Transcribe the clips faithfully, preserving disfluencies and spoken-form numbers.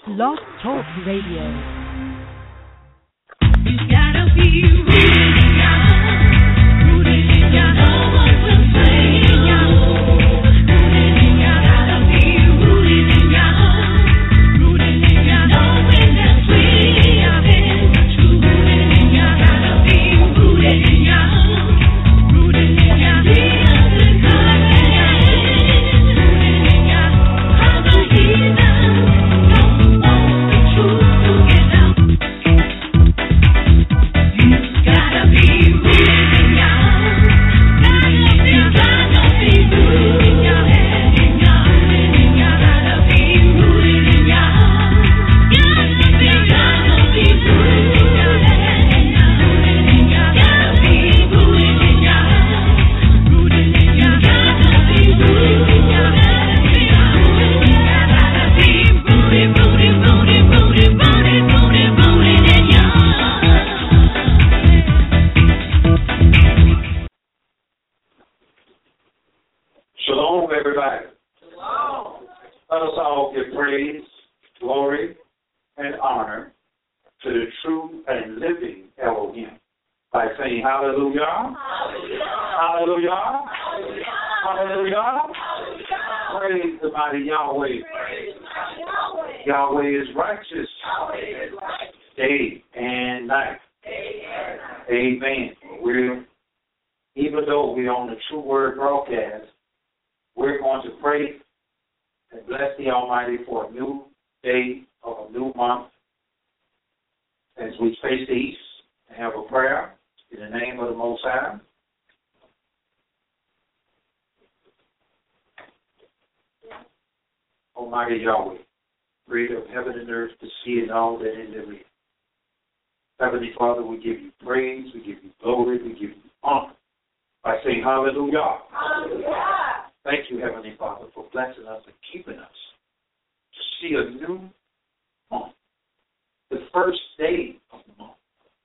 Blog Talk Radio. You gotta be rooted in God, rooted in God. No one will say God, rooted in God. Gotta be rooted in God, rooted in God. Knowing that we are in the truth, rooted in God. Gotta be rooted in God, rooted in God. Jesus is coming, rooted in God. Other heathens don't want the truth to get out. Gotta be rooted in God. Gotta be, gotta be rooted in God. In God, in God. Gotta be rooted in God. Gotta be, gotta be rooted in God. In God, gotta be rooted in God. Rooted in God. Gotta be rooted in God. Gotta be rooted, rooted, rooted, rooted, rooted, rooted, rooted in God. Shalom, everybody. Shalom. Let us all give praise, glory, and honor to the true and living Elohim by saying hallelujah, hallelujah, hallelujah, hallelujah. Praise the mighty Yahweh. Yahweh is righteous day and night. Amen. We're, even though we're on the True Word broadcast, we're going to pray and bless the Almighty for a new day of a new month as we face the east and have a prayer in the name of the Most High. Almighty Yahweh, creator of heaven and earth, the sea and all that in them is. Heavenly Father, we give you praise, we give you glory, we give you honor by saying hallelujah. Hallelujah. Thank you, Heavenly Father, for blessing us and keeping us to see a new month, the first day of the month.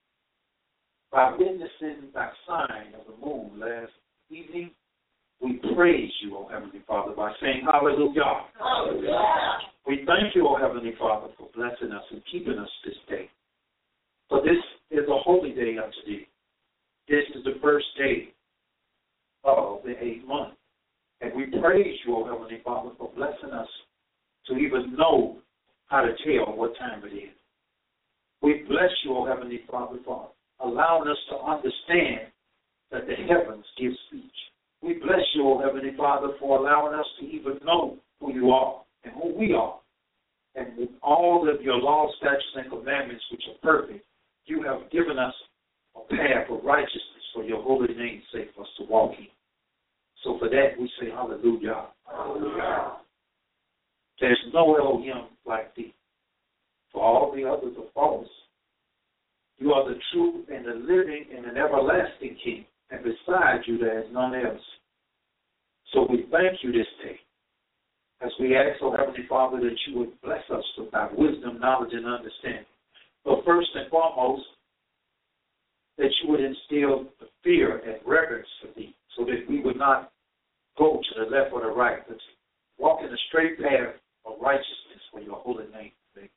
By witnessing that sign of the moon last evening, we praise you, O Heavenly Father, by saying hallelujah. Hallelujah. We thank you, O Heavenly Father, for blessing us and keeping us this day. For this is a holy day unto thee. This is the first day of the eighth month. And we praise you, O Heavenly Father, for blessing us to even know how to tell what time it is. We bless you, O Heavenly Father, for allowing us to understand that the heavens give speech. We bless you, O Heavenly Father, for allowing us to even know who you are and who we are. And with all of your laws, statutes, and commandments, which are perfect, you have given us a path of righteousness for your holy name's sake for us to walk in. So for that, we say hallelujah. Hallelujah. There's no Elohim like thee. For all the others are false. You are the true and the living and an everlasting King. And beside you, there is none else. So we thank you this day as we ask, oh Heavenly Father, that you would bless us with thy wisdom, knowledge, and understanding. But first and foremost, that you would instill the fear and reverence for thee, so that we would not go to the left or the right, but walk in the straight path of righteousness for your holy name.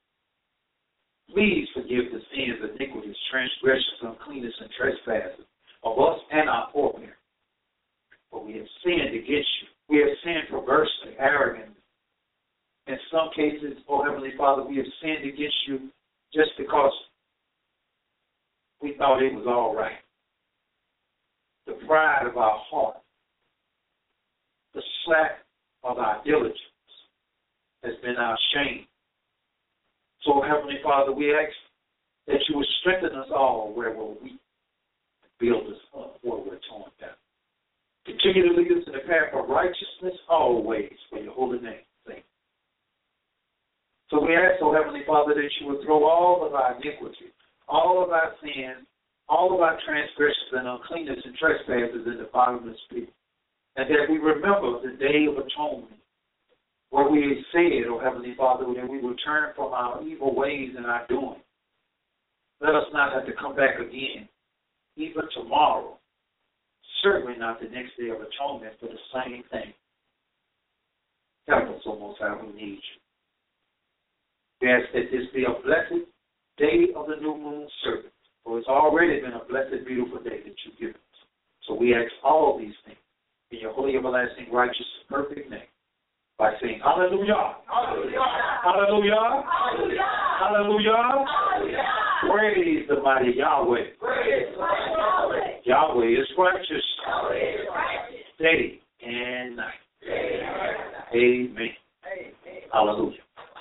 Please forgive the sins, iniquities, transgressions, uncleanness, and trespasses of us and our forebears. For we have sinned against you. We have sinned perversely, arrogantly. In some cases, oh Heavenly Father, we have sinned against you just because we thought it was all right. The pride of our heart, the slack of our diligence has been our shame. So, Heavenly Father, we ask that you would strengthen us all where we're weak, build us up where we're torn down. Continue to lead us in the path of righteousness always for your holy name's sake. So we ask, oh Heavenly Father, that you would throw all of our iniquity, all of our sins, all of our transgressions and uncleanness and trespasses in the bottomless pit. And that we remember the day of atonement, where we said, oh Heavenly Father, that we will turn from our evil ways and our doing. Let us not have to come back again, even tomorrow. Certainly not the next day of atonement for the same thing. Help us, O Most High, we need you. We ask that this be a blessed day of the new moon service, for it's already been a blessed, beautiful day that you've given us. So we ask all these things in your holy, everlasting, righteous, perfect name by saying hallelujah. Hallelujah. Hallelujah. Hallelujah. Hallelujah. Hallelujah. Praise the mighty Yahweh. Praise the mighty Yahweh. Yahweh is righteous. Yahweh is righteous. Day and night. Day and night. Amen. Amen. Hallelujah.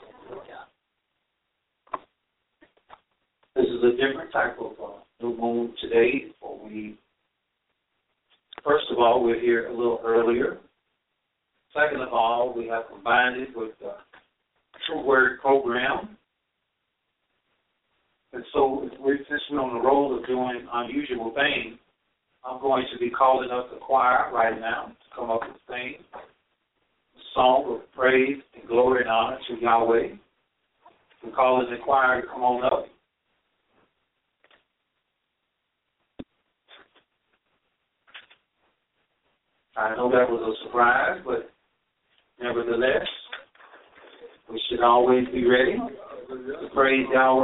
This is a different type of uh, new moon today. For we, first of all, we're here a little earlier. Second of all, we have combined it with the True Word program. And so, we're, since we're on the roll of doing unusual things, I'm going to be calling up the choir right now to come up and sing a song of praise and glory and honor to Yahweh. We're calling the choir to come on up. I know that was a surprise, but nevertheless, we should always be ready to praise Yahweh.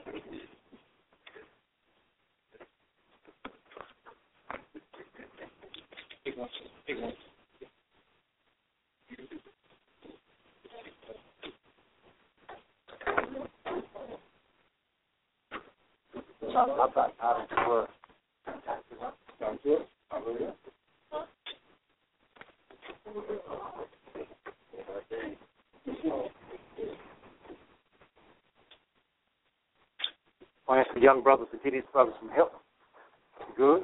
I ask the young brothers to get these brothers some help. Good?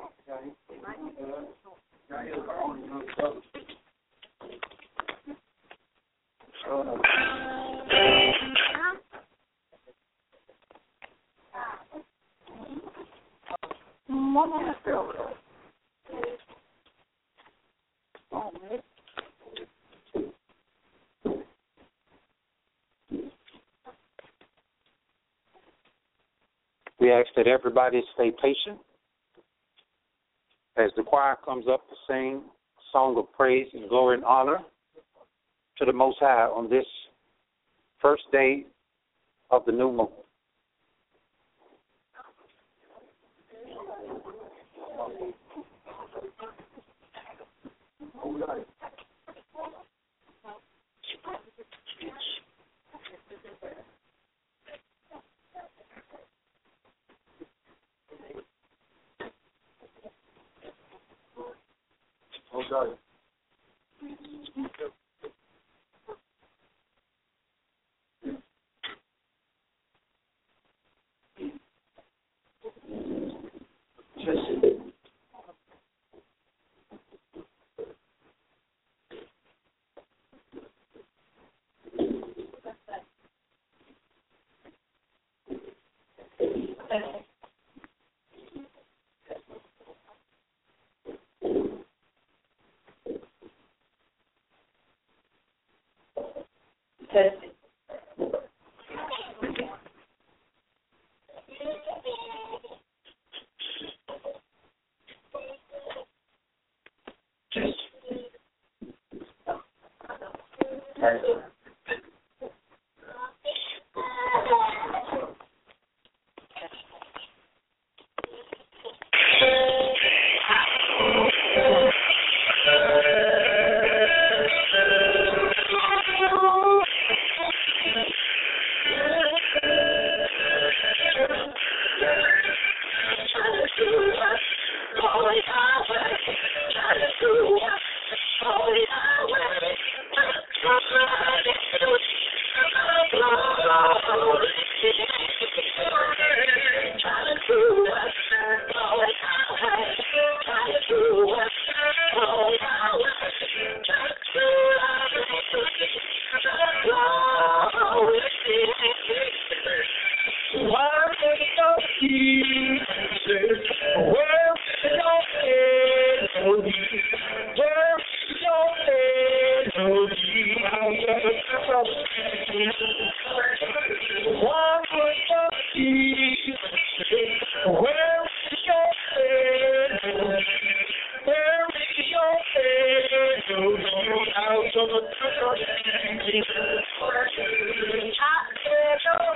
We ask that everybody stay patient as the choir comes up to sing a song of praise and glory and honor to the Most High on this first day of the new moon. Okay. Testing. Where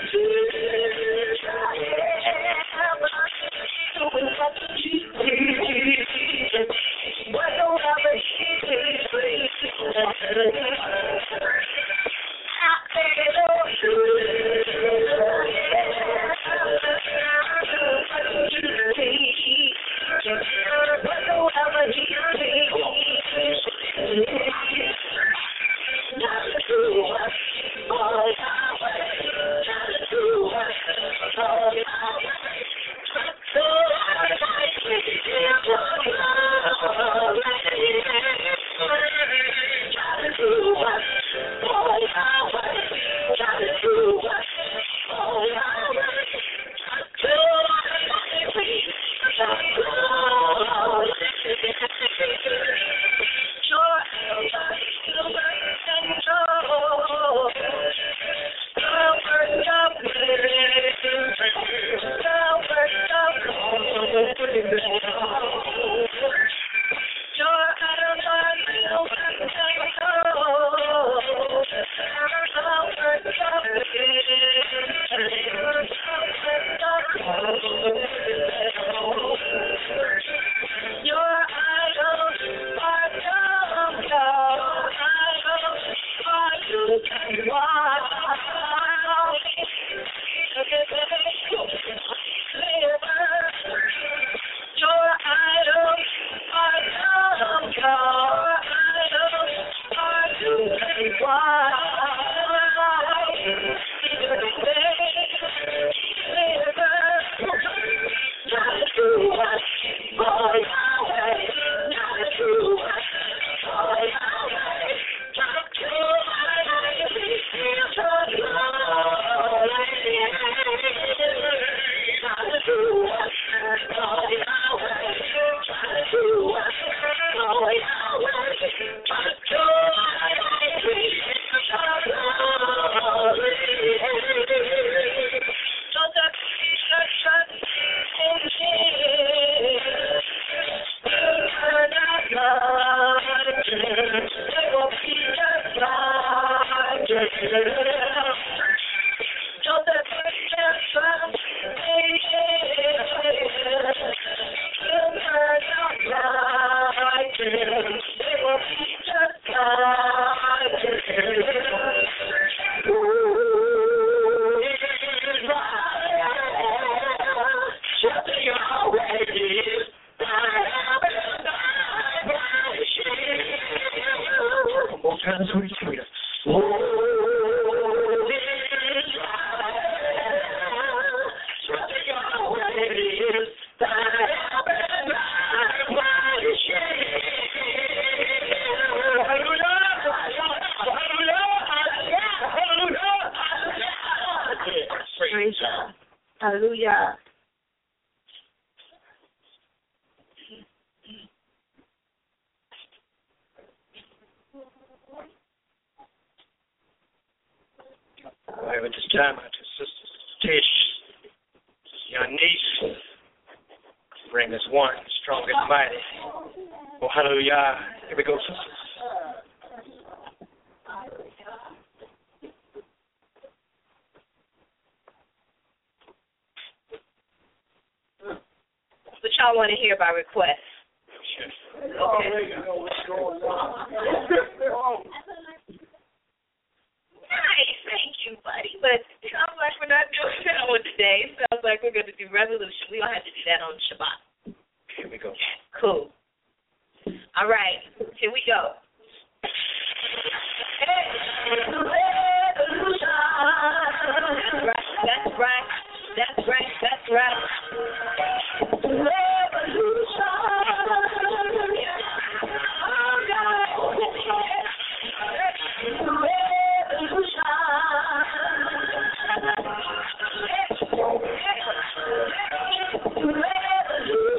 Praise God. Hallelujah. All right, at this time, I just Sister Tish, your niece, bring us one strong and mighty. Oh, hallelujah. Here we go, sisters. What y'all want to hear by request? Sure. Okay. Nice, thank you, buddy. But it sounds like we're not doing that one today. It sounds like we're going to do Revolution. We don't have to do that on Shabbat. Here we go. Cool. All right, here we go. That's right. That's right. That's right. That's right. Revolution.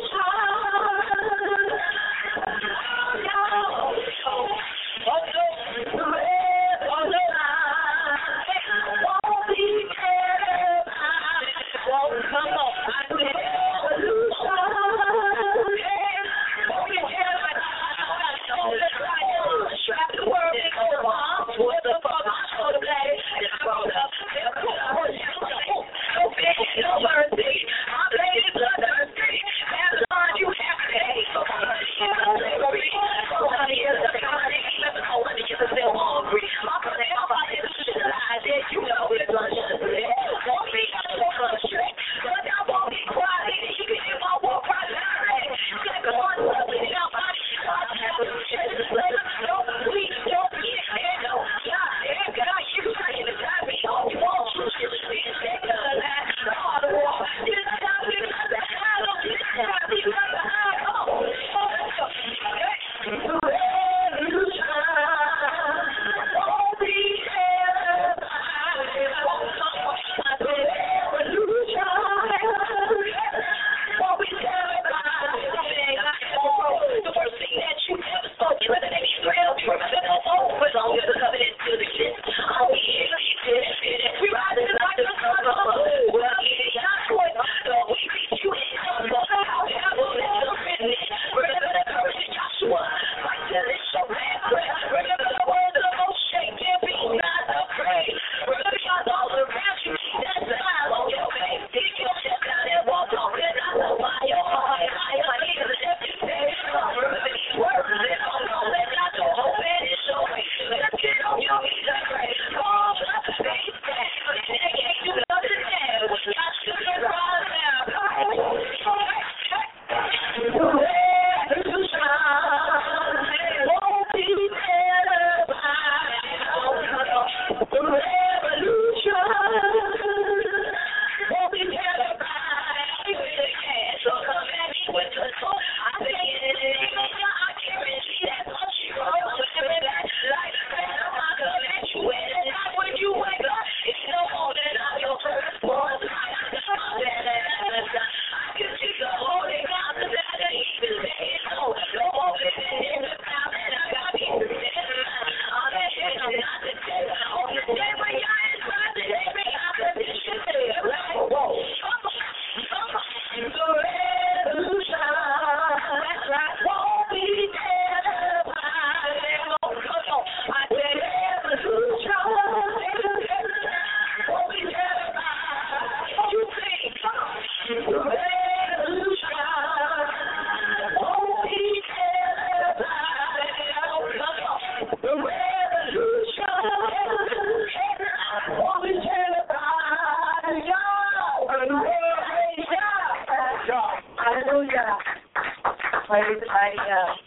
Praise the mighty God.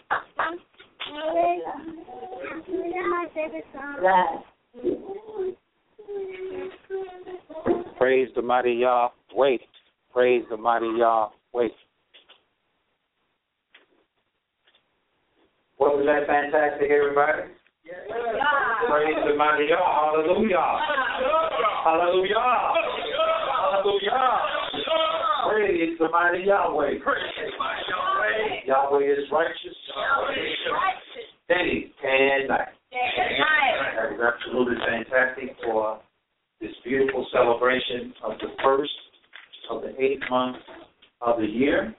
That's my favorite song. Right. Praise the mighty Yahweh. Praise the mighty Yahweh. Wasn't that fantastic, everybody? Yeah. Praise the mighty Yah. Hallelujah. Hallelujah. Hallelujah. Praise the mighty Yahweh. Praise the mighty Yahweh. Yahweh is righteous. Yahweh is righteous. Day and night. That is absolutely fantastic for this beautiful celebration of the first of the eighth month of the year.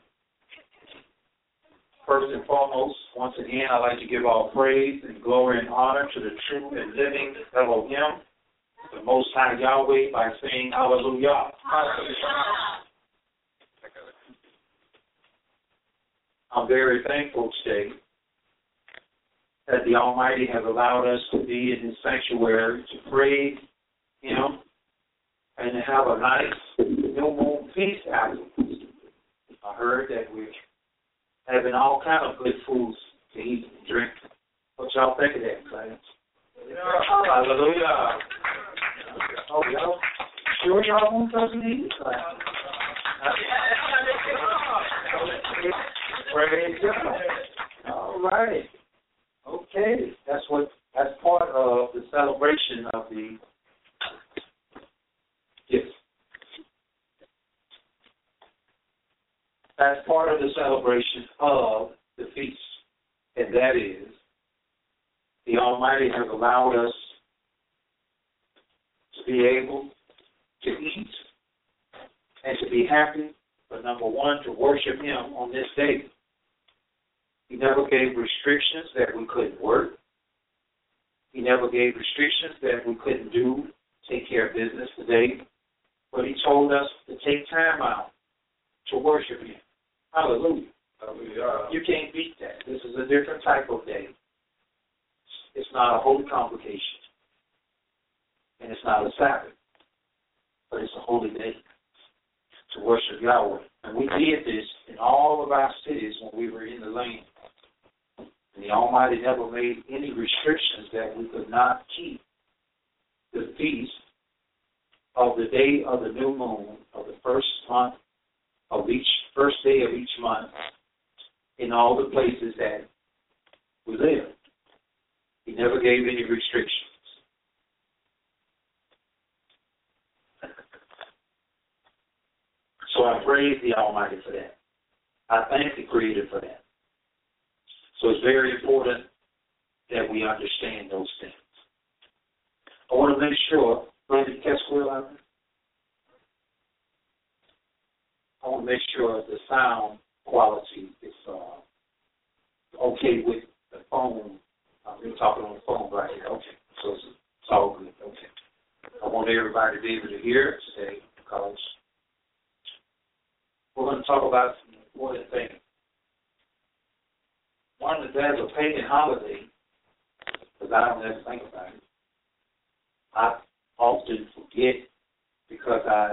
First and foremost, once again, I'd like to give all praise and glory and honor to the true and living Elohim, the Most High Yahweh, by saying Hallelujah. I'm very thankful today that the Almighty has allowed us to be in His sanctuary to praise Him and to have a nice new moon feast afterwards. I heard that we're having all kind of good foods to eat and drink. What y'all think of that, class? Hallelujah. Oh, y'all sure y'all want something to eat, class? Praise God. All right. Okay. That's what that's part of the celebration of the gifts. That's part of the celebration of the feast. And that is, the Almighty has allowed us to be able to eat and to be happy, but number one, to worship Him on this day. He never gave restrictions that we couldn't work. He never gave restrictions that we couldn't do, take care of business today. But He told us to take time out to worship Him. Hallelujah. Hallelujah. You can't beat that. This is a different type of day. It's not a holy convocation. And it's not a Sabbath. But it's a holy day to worship Yahweh. And we did this in all of our cities when we were in the land. And the Almighty never made any restrictions that we could not keep the feast of the day of the new moon of the first month of each, first day of each month in all the places that we live. He never gave any restrictions. So I praise the Almighty for that. I thank the Creator for that. So it's very important that we understand those things. I want to make sure, Brandon, catch Will out there? I want to make sure the sound quality is uh, okay with the phone. I'm talking on the phone right here. Okay, so it's, it's all good. Okay. I want everybody to be able to hear it today because we're going to talk about some important things. One is there's a pagan holiday, because I don't ever think about it. I often forget because I,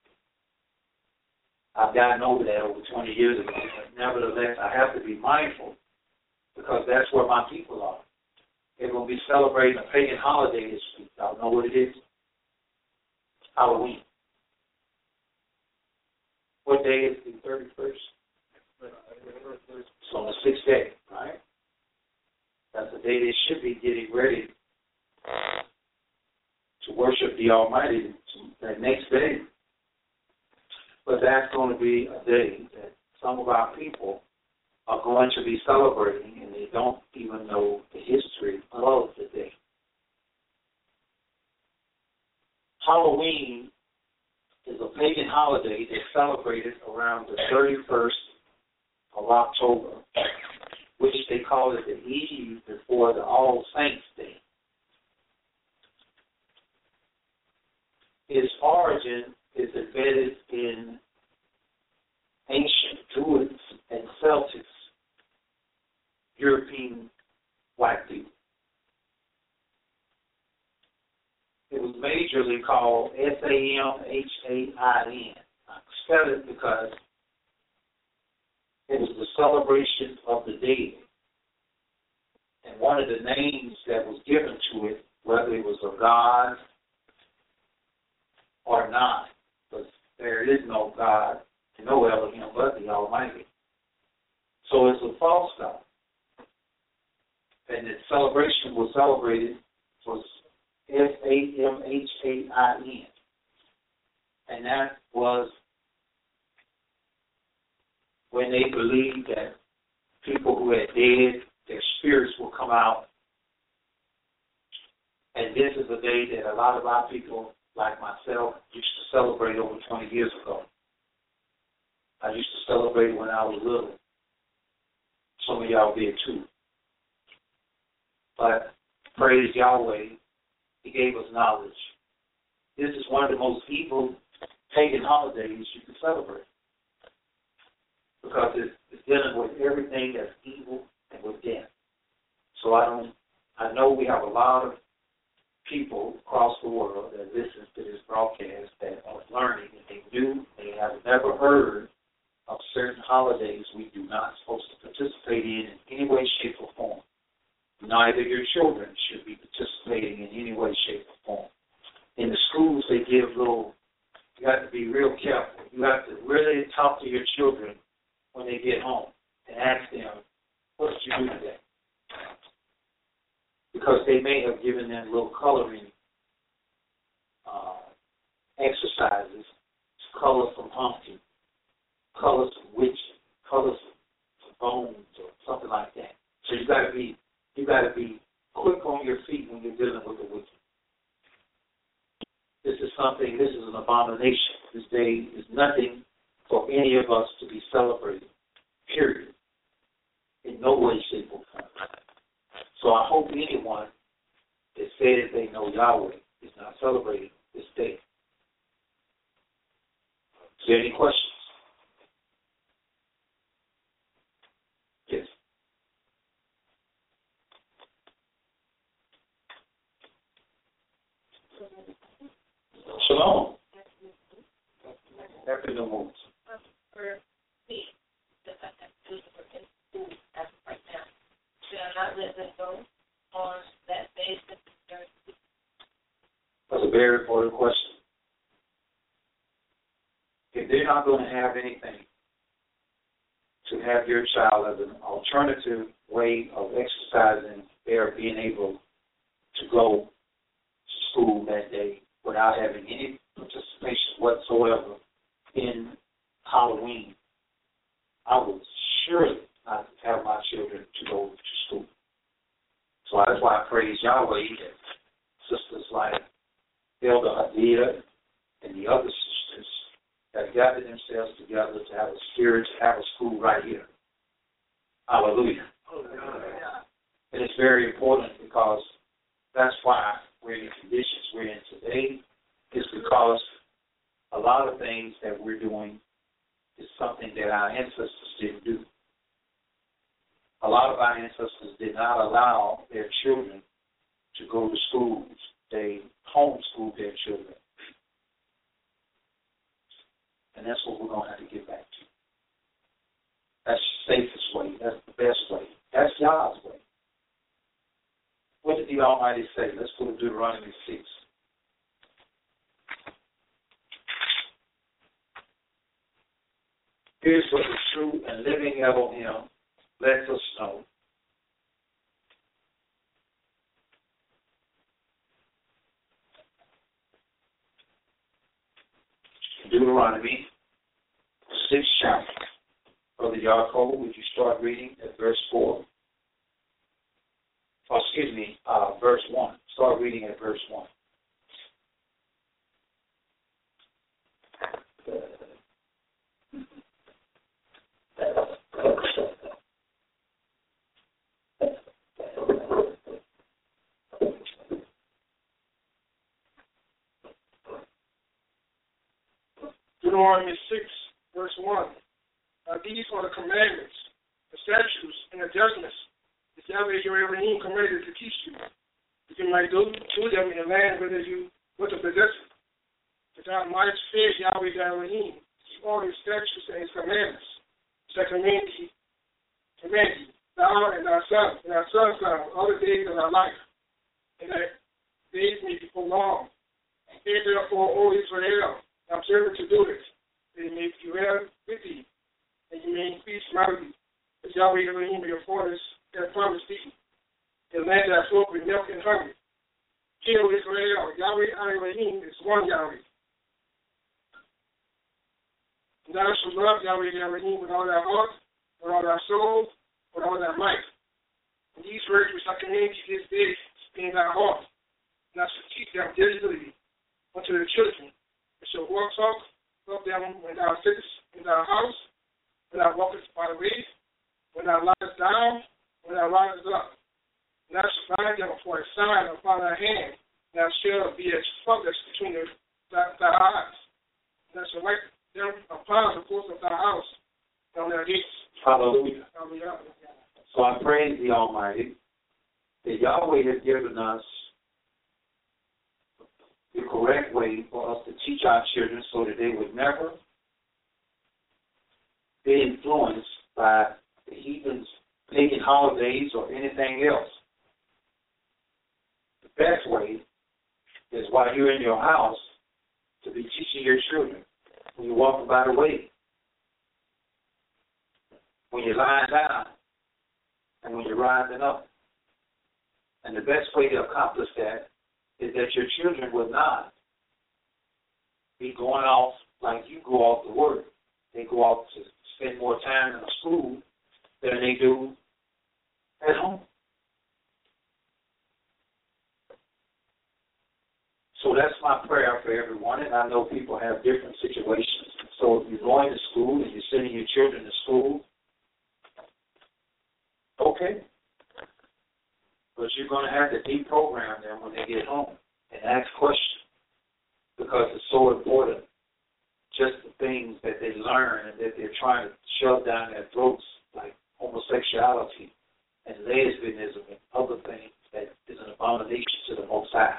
I've gotten over that over twenty years ago. But nevertheless, I have to be mindful because that's where my people are. They're going to be celebrating a pagan holiday this week. Y'all know what it is? Halloween. What day is the thirty-first? It's on the sixth day, right? That's the day they should be getting ready to worship the Almighty that next day. But that's going to be a day that some of our people are going to be celebrating, and they don't even know the history of the day. Halloween is a pagan holiday that's celebrated around the thirty-first of October, which they call it the eve before the All Saints Day. Its origin is embedded in ancient Druids and Celtics, European white people. It was majorly called S A M H A I N. I spell it because It was the celebration of the dead. And one of the names that was given to it, whether it was a god or not, because there is no God, no Elohim but the Almighty. So it's a false god. And the celebration was celebrated was S A M H A I N. And that was when they believed that people who had died, their spirits will come out. And this is a day that a lot of our people, like myself, used to celebrate over twenty years ago. I used to celebrate when I was little. Some of y'all did too. But praise Yahweh, He gave us knowledge. This is one of the most evil pagan holidays you can celebrate, because it's, it's dealing with everything that's evil and with death. So I don't. I know we have a lot of people across the world that listen to this broadcast that are learning, and they do. They have never heard of certain holidays we do not supposed to participate in in any way, shape, or form. Neither your children should be participating in any way, shape, or form. In the schools, they give little. You have to be real careful. You have to really talk to your children when they get home and ask them, what did you do today? Because they may have given them little coloring uh, exercises to color some pumpkin, color some witch, color some bones, or something like that. So you got to be you got to be quick on your feet when you're dealing with the wicked. This is something. This is an abomination. This day is nothing for any of us to be celebrating. Period. In no way, shape, or form. So I hope anyone that says they know Yahweh is not celebrating this day. Is there any questions? Yes. Shalom. Happy New Moon. For me, the fact that students are in school as of right now, should I not let them go on that basis? That's a very important question. If they're not going to have anything to have your child as an alternative way of exercising their being able to go to school that day without having any participation whatsoever in Halloween, I would surely not have my children to go to school. So that's why I praise Yahweh that sisters like Elder Hadida and the other sisters have gathered themselves together to have a spirit, to have a school right here. Hallelujah. Hallelujah. And it's very important because that's why we're in the conditions we're in today, is because a lot of things that we're doing is something that our ancestors didn't do. A lot of our ancestors did not allow their children to go to schools. They homeschooled their children. And that's what we're going to have to get back to. That's the safest way. That's the best way. That's God's way. What did the Almighty say? Let's go to Deuteronomy six. Here's what the true and living Elohim lets us know. Deuteronomy six chapter. Brother Yaakov, would you start reading at verse four? Oh, excuse me, uh, verse one. Start reading at verse one. Deuteronomy six, verse one. Now these are the commandments, the statutes, and the judgments that Yahweh your Elohim commanded to teach you, that you might do, do them in the land whether you were to possess it, that thou mightest fear Yahweh thy Elohim, all his statutes and his commandments, shall command thee, command thee, thou and thy son, and thy son's son, all the days of thy life, and that days may be prolonged. Hear therefore, O Israel, observe to do it, that it may be well with thee, and you may increase mightily, as Yahweh Elohim your fathers have promised thee, the land that floweth with milk and honey. Hear, O Israel, Yahweh Elohim is one Yahweh. And thou shalt love Yahweh Elohim with all thy heart, with all thy soul, with all thy might. And these words which I command thee this day be in thy heart, and I shall teach them diligently unto the children, and shall walk talk of them when thou sittest in thy house, when thou walkest by the way, when thou liest down, when thou risest up. And thou shalt bind them for a sign upon thy hand, and thou shalt be as frontlets between the, thy, thy eyes. And thou shalt write them upon the posts of thy house, and on their gates. Hallelujah. Hallelujah. So I praise the Almighty that Yahweh has given us the correct way for us to teach our children so that they would never be influenced by the heathens' pagan holidays or anything else. The best way is while you're in your house to be teaching your children when you're walking by the way, when you're lying down, and when you're rising up. And the best way to accomplish that is that your children will not be going off like you go off to work. They go off to spend more time in the school than they do at home. So that's my prayer for everyone, and I know people have different situations. So if you're going to school and you're sending your children to school, okay. But you're going to have to deprogram them when they get home and ask questions, because it's so important, just the things that they learn and that they're trying to shove down their throats, like homosexuality and lesbianism and other things that is an abomination to the Most High.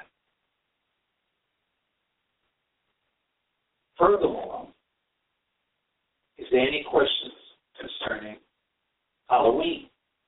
Furthermore, is there any questions concerning Halloween?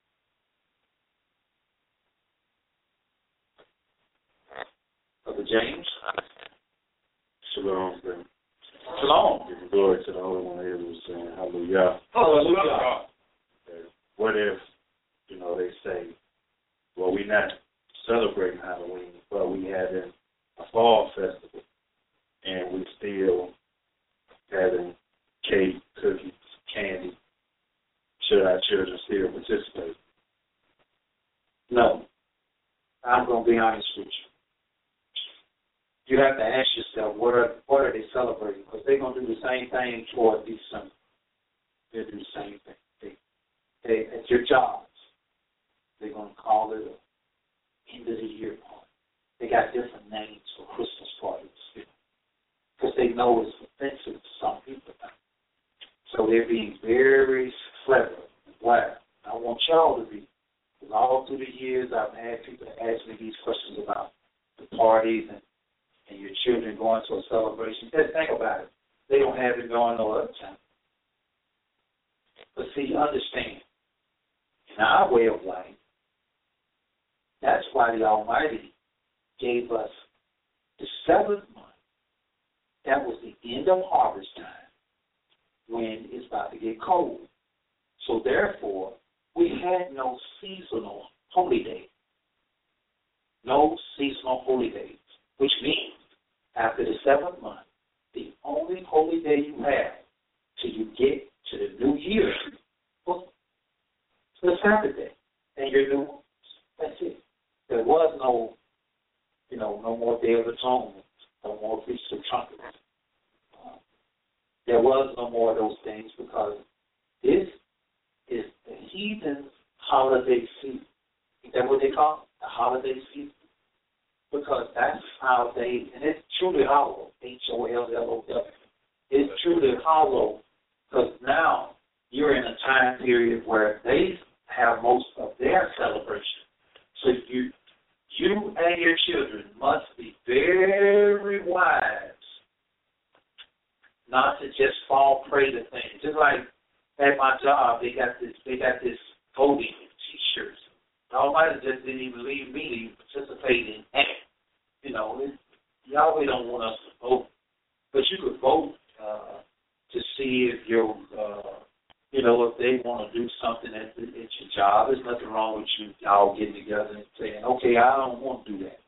Brother James? Shalom, brother. Shalom. Give glory to the Holy One of Israel, saying hallelujah. Hallelujah. What if, you know, they say, well, we're not celebrating Halloween, but we having a fall festival, and we still having cake, cookies, candy. Should our children still participate? No. I'm going to be honest with you. You have to ask yourself, what are, what are they celebrating? Because they're going to do the same thing toward December. They'll do the same thing. They, they, at your jobs, they're going to call it a end of the year party. They got different names for Christmas parties, because they know it's offensive to some people now. So they're being very clever and wise. I want y'all to be, because all through the years I've had people ask me these questions about the parties and and your children going to a celebration. Just think about it. They don't have it going no other time. But see, understand, in our way of life, that's why the Almighty gave us the seventh month. That was the end of harvest time, when it's about to get cold. So therefore, we had no seasonal holy day. No seasonal holy days, which means after the seventh month, the only holy day you have till you get to the new year was the Sabbath day and your new moons. That's it. There was no, you know, no more Day of Atonement, no more Feast of Trumpets. Uh, there was no more of those things, because this is the heathen's holiday season. Is that what they call it? The holiday season? Because that's how they, and it's truly hollow, H O L L O W. It's truly hollow, because now you're in a time period where they have most of their celebration. So you, you and your children must be very wise not to just fall prey to things. Just like at my job, they got this they got this voting T-shirts. Almighty just didn't even leave me to participate in that. You know, it, Yahweh don't want us to vote, but you could vote uh, to see if your, uh, you know, if they want to do something at, the, at your job. There's nothing wrong with you all getting together and saying, okay, I don't want to do that.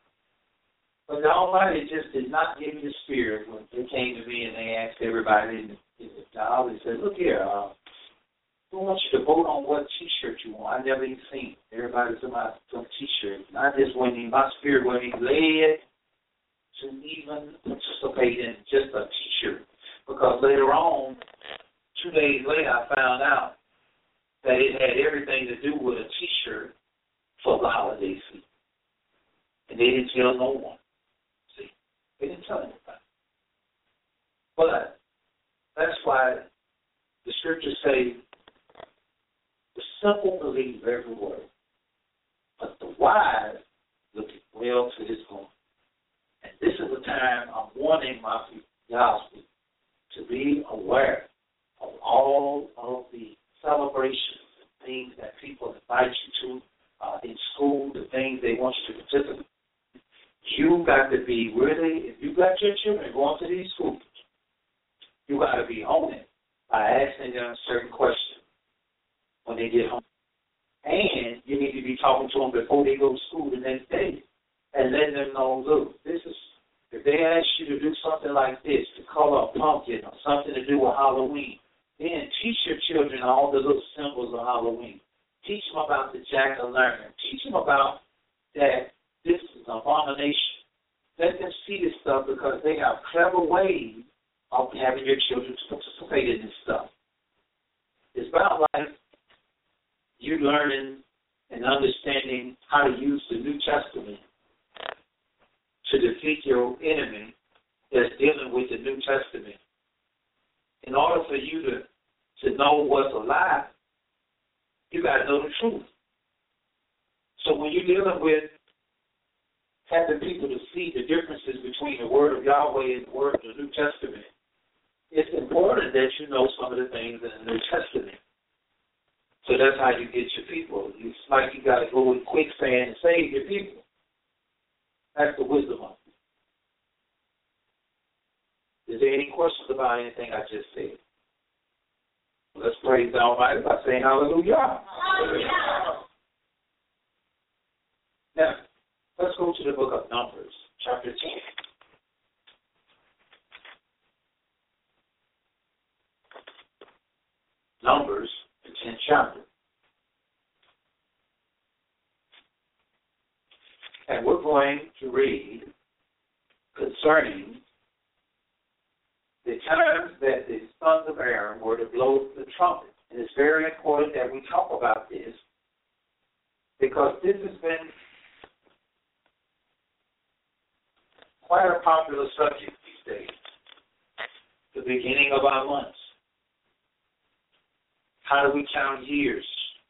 But the Almighty just did not give me the spirit when they came to me and they asked everybody in the, in the job. They said, look here, uh, we want you to vote on what T-shirt you want. I never even seen it. Everybody's about some T-shirt. And I just went in, my spirit went in led to even participate in just a T-shirt. Because later on, two days later, I found out that it had everything to do with a T-shirt for the holiday season. And they didn't tell no one. See, they didn't tell anybody. But that's why the scriptures say, the simple believe every word, but the wise look well to his going. And this is the time I'm warning my people, y'all speak, to be aware of all of the celebrations and things that people invite you to uh, in school, the things they want you to participate. You got to be really, if you got your children going to these schools, you got to be on it by asking them certain questions when they get home. And you need to be talking to them before they go to school the next day and letting them know, look, this is, if they ask you to do something like this, to color a pumpkin or something to do with Halloween, then teach your children all the little symbols of Halloween. Teach them about the jack-o'-lantern. Teach them about that this is an abomination. Let them see this stuff because they have clever ways of having your children to participate in this stuff. It's about like you learning and understanding how to use the New Testament to defeat your enemy that's dealing with the New Testament. In order for you to, to know what's a lie, you got to know the truth. So when you're dealing with having people to see the differences between the word of Yahweh and the word of the New Testament, it's important that you know some of the things in the New Testament. So that's how you get your people. It's like you got to go with quicksand and save your people. That's the wisdom of it. Is there any questions about anything I just said? Let's praise the Almighty by saying hallelujah. Hallelujah. Now, let's go to the book of Numbers, chapter ten. Numbers, the tenth chapter. And we're going to read concerning the times that the sons of Aaron were to blow the trumpet. And it's very important that we talk about this because this has been quite a popular subject these days, the beginning of our months. How do we count years?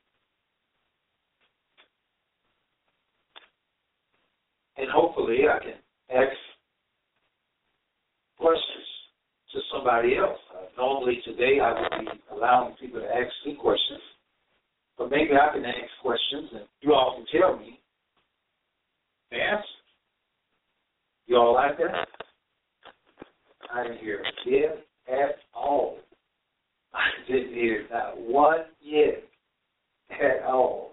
And hopefully I can ask questions to somebody else. Uh, normally today I would be allowing people to ask me questions, but maybe I can ask questions and you all can tell me the answer. You all like that? I didn't hear a yes at all. I didn't hear not one yes at all.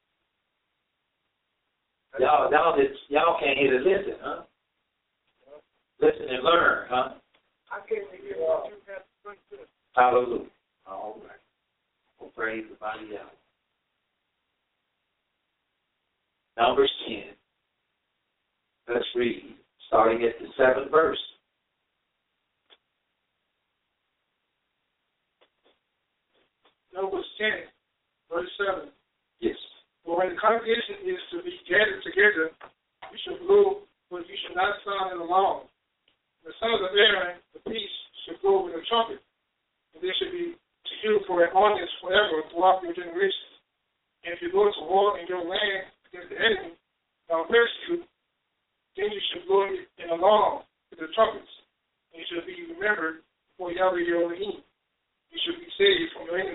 Y'all, y'all, y'all can't hear to listen, huh? Listen and learn, huh? I can't hear what you have to bring to us. Hallelujah. All right. We'll praise the body out. Numbers ten. Let's read, starting at the seventh verse. Numbers ten, verse seven. Yes. For when the congregation is to be gathered together, you shall blow, but you shall not sound an alarm. The sons of Aaron, the priest, shall blow with a trumpet, and they shall be to you for an audience forever throughout your generations. And if you go to war in your land against the enemy, thou persecute, then you shall blow an alarm with the trumpets, and you shall be remembered for Yahweh your Elohim. You shall be saved from your enemies.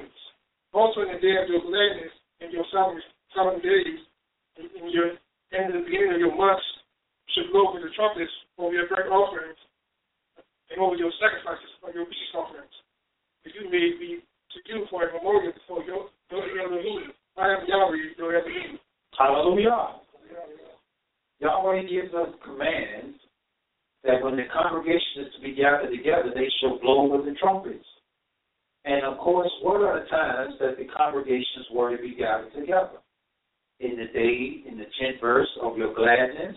day of your gladness and your solemn, solemn days, in, in your and in the beginning of your months, should blow with the trumpets over your burnt offerings and over your sacrifices of your peace offerings. That you may be to you for a memorial before your your Elohim. I am Yahweh, your Elohim. Hallelujah. Yahweh gives us commands that when the congregation is to be gathered together, they shall blow with the trumpets. And of course, what are the times that the congregations were to be gathered together? In the day, in the tenth verse of your gladness,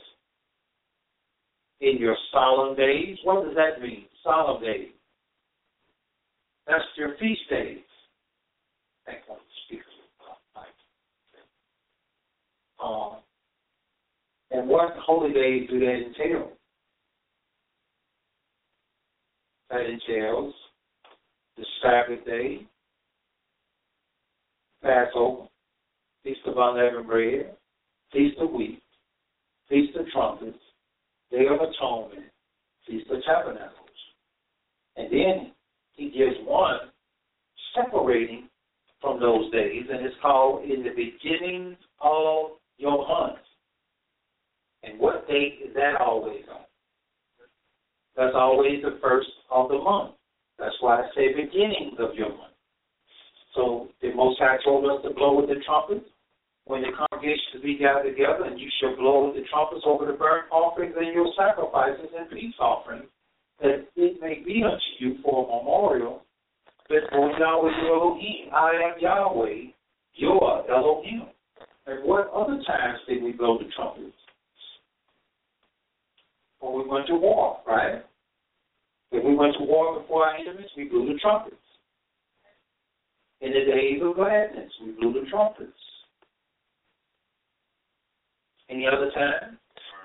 in your solemn days. What does that mean? Solemn days. That's your feast days. Thank God, speakers. Um, and what holy days do that entail? That entails the Sabbath day, Passover, Feast of Unleavened Bread, Feast of Wheat, Feast of Trumpets, Day of Atonement, Feast of Tabernacles. And then he gives one separating from those days, and it's called in the beginning of your month. And what date is that always on? That's always the first of the month. That's why I say beginning of your month. So the Most High told us to blow with the trumpets when the congregation be gathered together, and you shall blow with the trumpets over the burnt offerings and your sacrifices and peace offerings, that it may be unto you for a memorial before Yahweh your Elohim. I am Yahweh, your Elohim. And what other times did we blow the trumpets? When we went to war, right? If we went to war before our enemies, we blew the trumpets. In the days of gladness, we blew the trumpets. Any other time?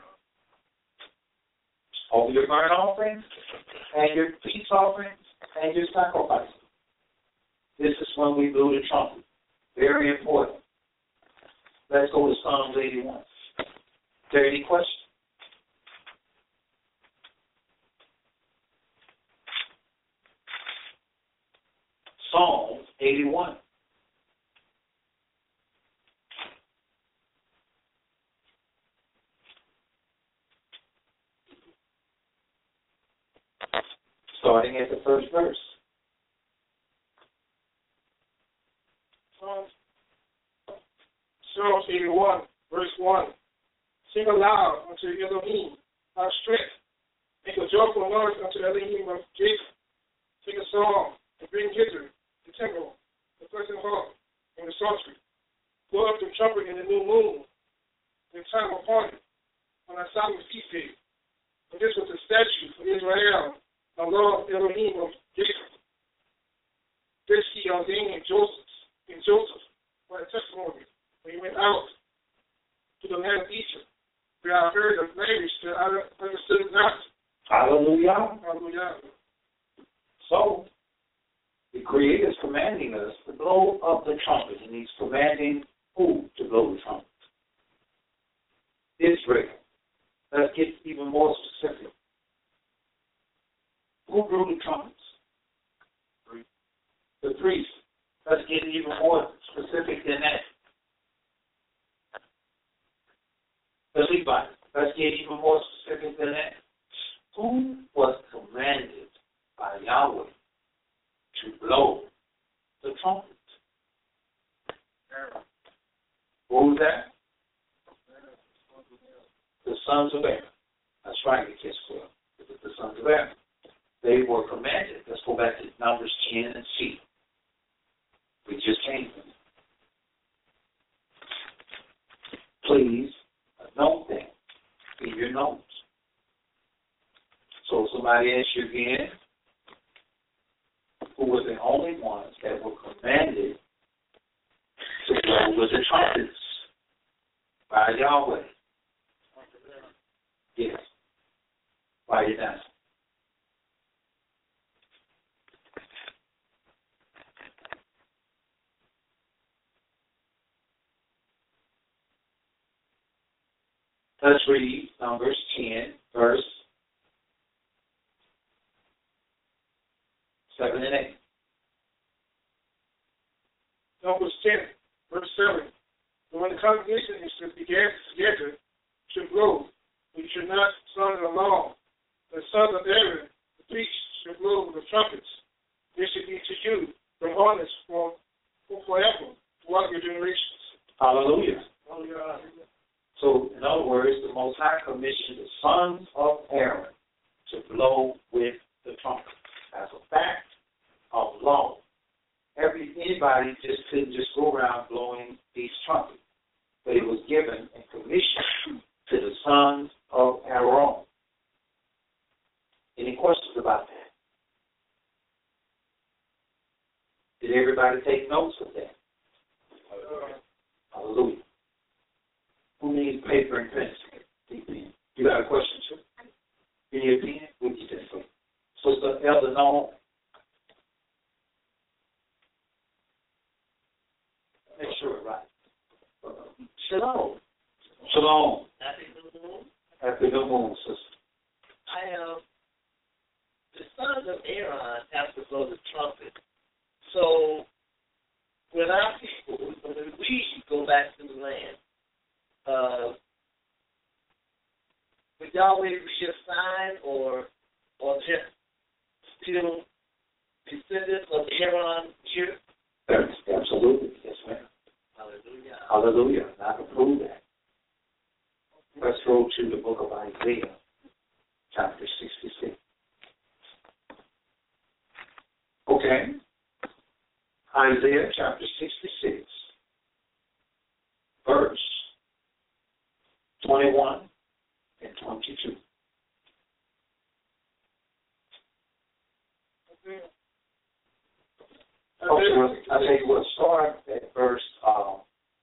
Over your burnt offerings and your peace offerings and your sacrifices. This is when we blew the trumpet. Very important. Let's go to Psalms eighty-one. Is there any questions? Psalms eighty-one. Starting at the first verse. Psalms, Psalms eighty-one, verse one. Sing aloud unto Elohim, our strength. Make a joyful noise unto Elohim of Jacob. Sing a song and bring hither the timbrel, the pleasant harp, and the psaltery. Blow up the trumpet in the new moon, in time appointed, on a solemn feast day. For this was a statute for Israel, the Lord Elohim of Jacob. This he ordained in Joseph, in Joseph, for a testimony when he went out to the land of Egypt, where I heard of language that I understood not. Hallelujah. Hallelujah. So, the Creator is commanding us to blow up the trumpet, and He's commanding who to blow the trumpet? Israel. Let's get even more specific. Who blew the trumpets? The priests. Let's get even more specific than that. The Levites. Let's get even more specific than that. Who was commanded by Yahweh to blow the trumpet? Who was that? The sons of Aaron. That's right, it gets clear. The sons of Aaron. They were commanded. Let's go back to Numbers ten and see. We just came from it. Please note that in your notes. So somebody asked you again, who were the only ones that were commanded to blow with the trumpets by Yahweh? Yes. Write it down. Let's read Numbers ten, verse seven and eight. Numbers ten, verse seven. And when the congregation began together to blow, we should not sound an alarm. The sons of Aaron, the priests, should blow the trumpets. This should be to you the honest for, for forever, throughout your generations. Hallelujah. Hallelujah. So, in other words, the Most High commissioned the sons of Aaron to blow with the trumpet. As a fact of law, every anybody just couldn't just go around blowing these trumpets, but it was given and commissioned to the sons of Aaron. Any questions about that? Did everybody take notes of that? Hallelujah. Who needs paper and pencil? You got a question, sir? You need a pen? What you just say? Sister Elder Noel? Make sure it's right. Shalom. Shalom. Happy new moon. Happy new moon, sister. I am. The sons of Aaron have to blow the trumpet. So when our people, when we go back to the land, uh, would Yahweh reassign or or just still descendants of Aaron here? Absolutely, yes, ma'am. Hallelujah. Hallelujah. I can prove that. Let's go to the book of Isaiah, chapter sixty-six. Okay. Isaiah chapter sixty-six, verse twenty-one and twenty-two. Okay, well, I tell you what, start at verse uh,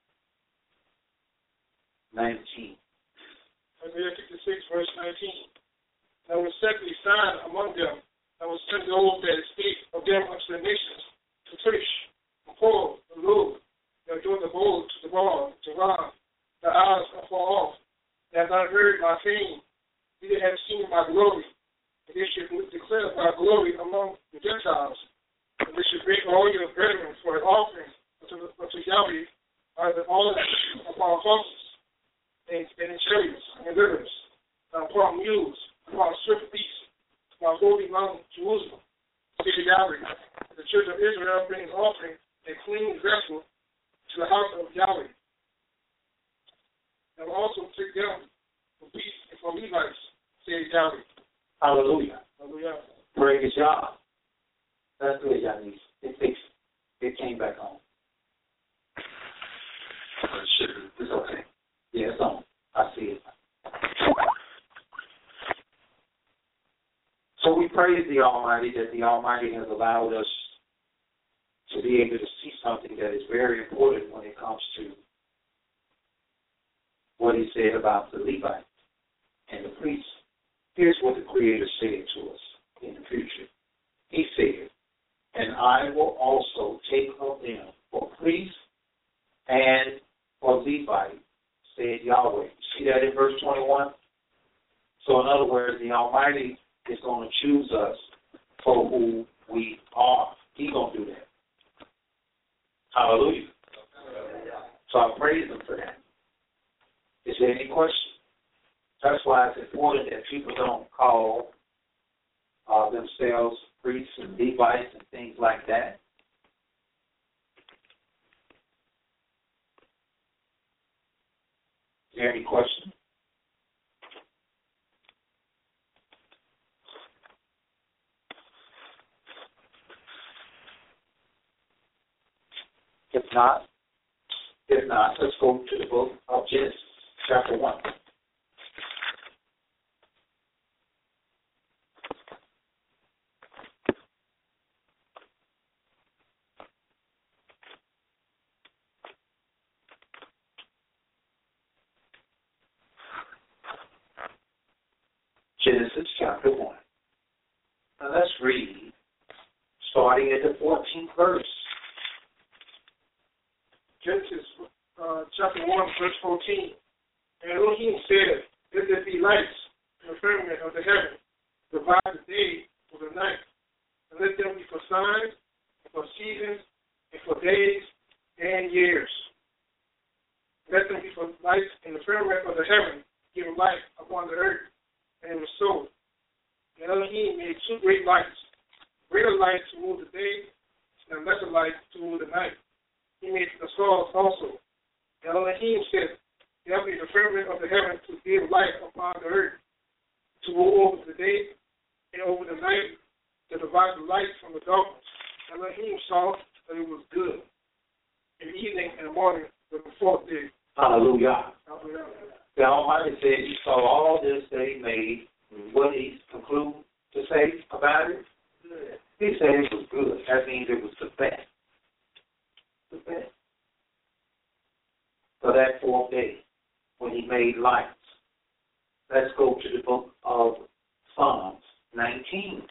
nineteen. Isaiah fifty-six, verse nineteen. There was set a sign among them, and was sent those that speak of them unto the nations, to Trish, to Paul, to Lud, that join the bowl to the bar, to Ram, the eyes are far off, that have not heard my fame, neither have seen my glory, and they should declare my glory among the Gentiles, and they should bring all your brethren for an offering unto, unto Yahweh, by the honor of our horses, and, and in chariots, and rivers, and upon mules, upon swift beasts, upon holy Mount Jerusalem, say to Yahweh. The children of Israel bring an offering, a clean vessel, to the house of Yahweh. And will also take them from priests and from Levites, say Yahweh. Hallelujah. Hallelujah. Praise God. That's good, Yanis. It fixed it. It came back on. It's okay. Yeah, it's on. I see it. So we praise the Almighty that the Almighty has allowed us to be able to see something that is very important when it comes to what he said about the Levites and the priests. Here's what the Creator said to us in the future. He said, and I will also take of them for priests and for Levites, said Yahweh. See that in verse twenty-one? So in other words, the Almighty is going to choose us for who we are. He's going to do that. Hallelujah. So I praise him for that. Is there any question? That's why it's important that people don't call uh, themselves priests and Levites and things like that. Is there any question? If not, if not, let's go to the book of Genesis, chapter one. Genesis chapter one. Now let's read, starting at the fourteenth verse. Genesis uh, chapter one, verse fourteen. And Elohim said, let there be lights in the firmament of the heaven, divide the day from the night, and let them be for signs, and for seasons, and for days, and years. Let them be for lights in the firmament of the heaven, giving light upon the earth. And it was so. And Elohim made two great lights, greater light to rule the day, and lesser light to rule the night. He made the stars also. And Elohim said, there be the firmament of the heaven to give light upon the earth, to rule over the day and over the night, to divide the light from the darkness. And Elohim saw that it was good. In the evening and the morning was the fourth day. Hallelujah. Hallelujah. The Almighty said he saw all this that he made. What did he conclude to say about it? Good. He said it was good. That means it was the best. The best. For that fourth day, when he made lights. Let's go to the book of Psalms nineteen.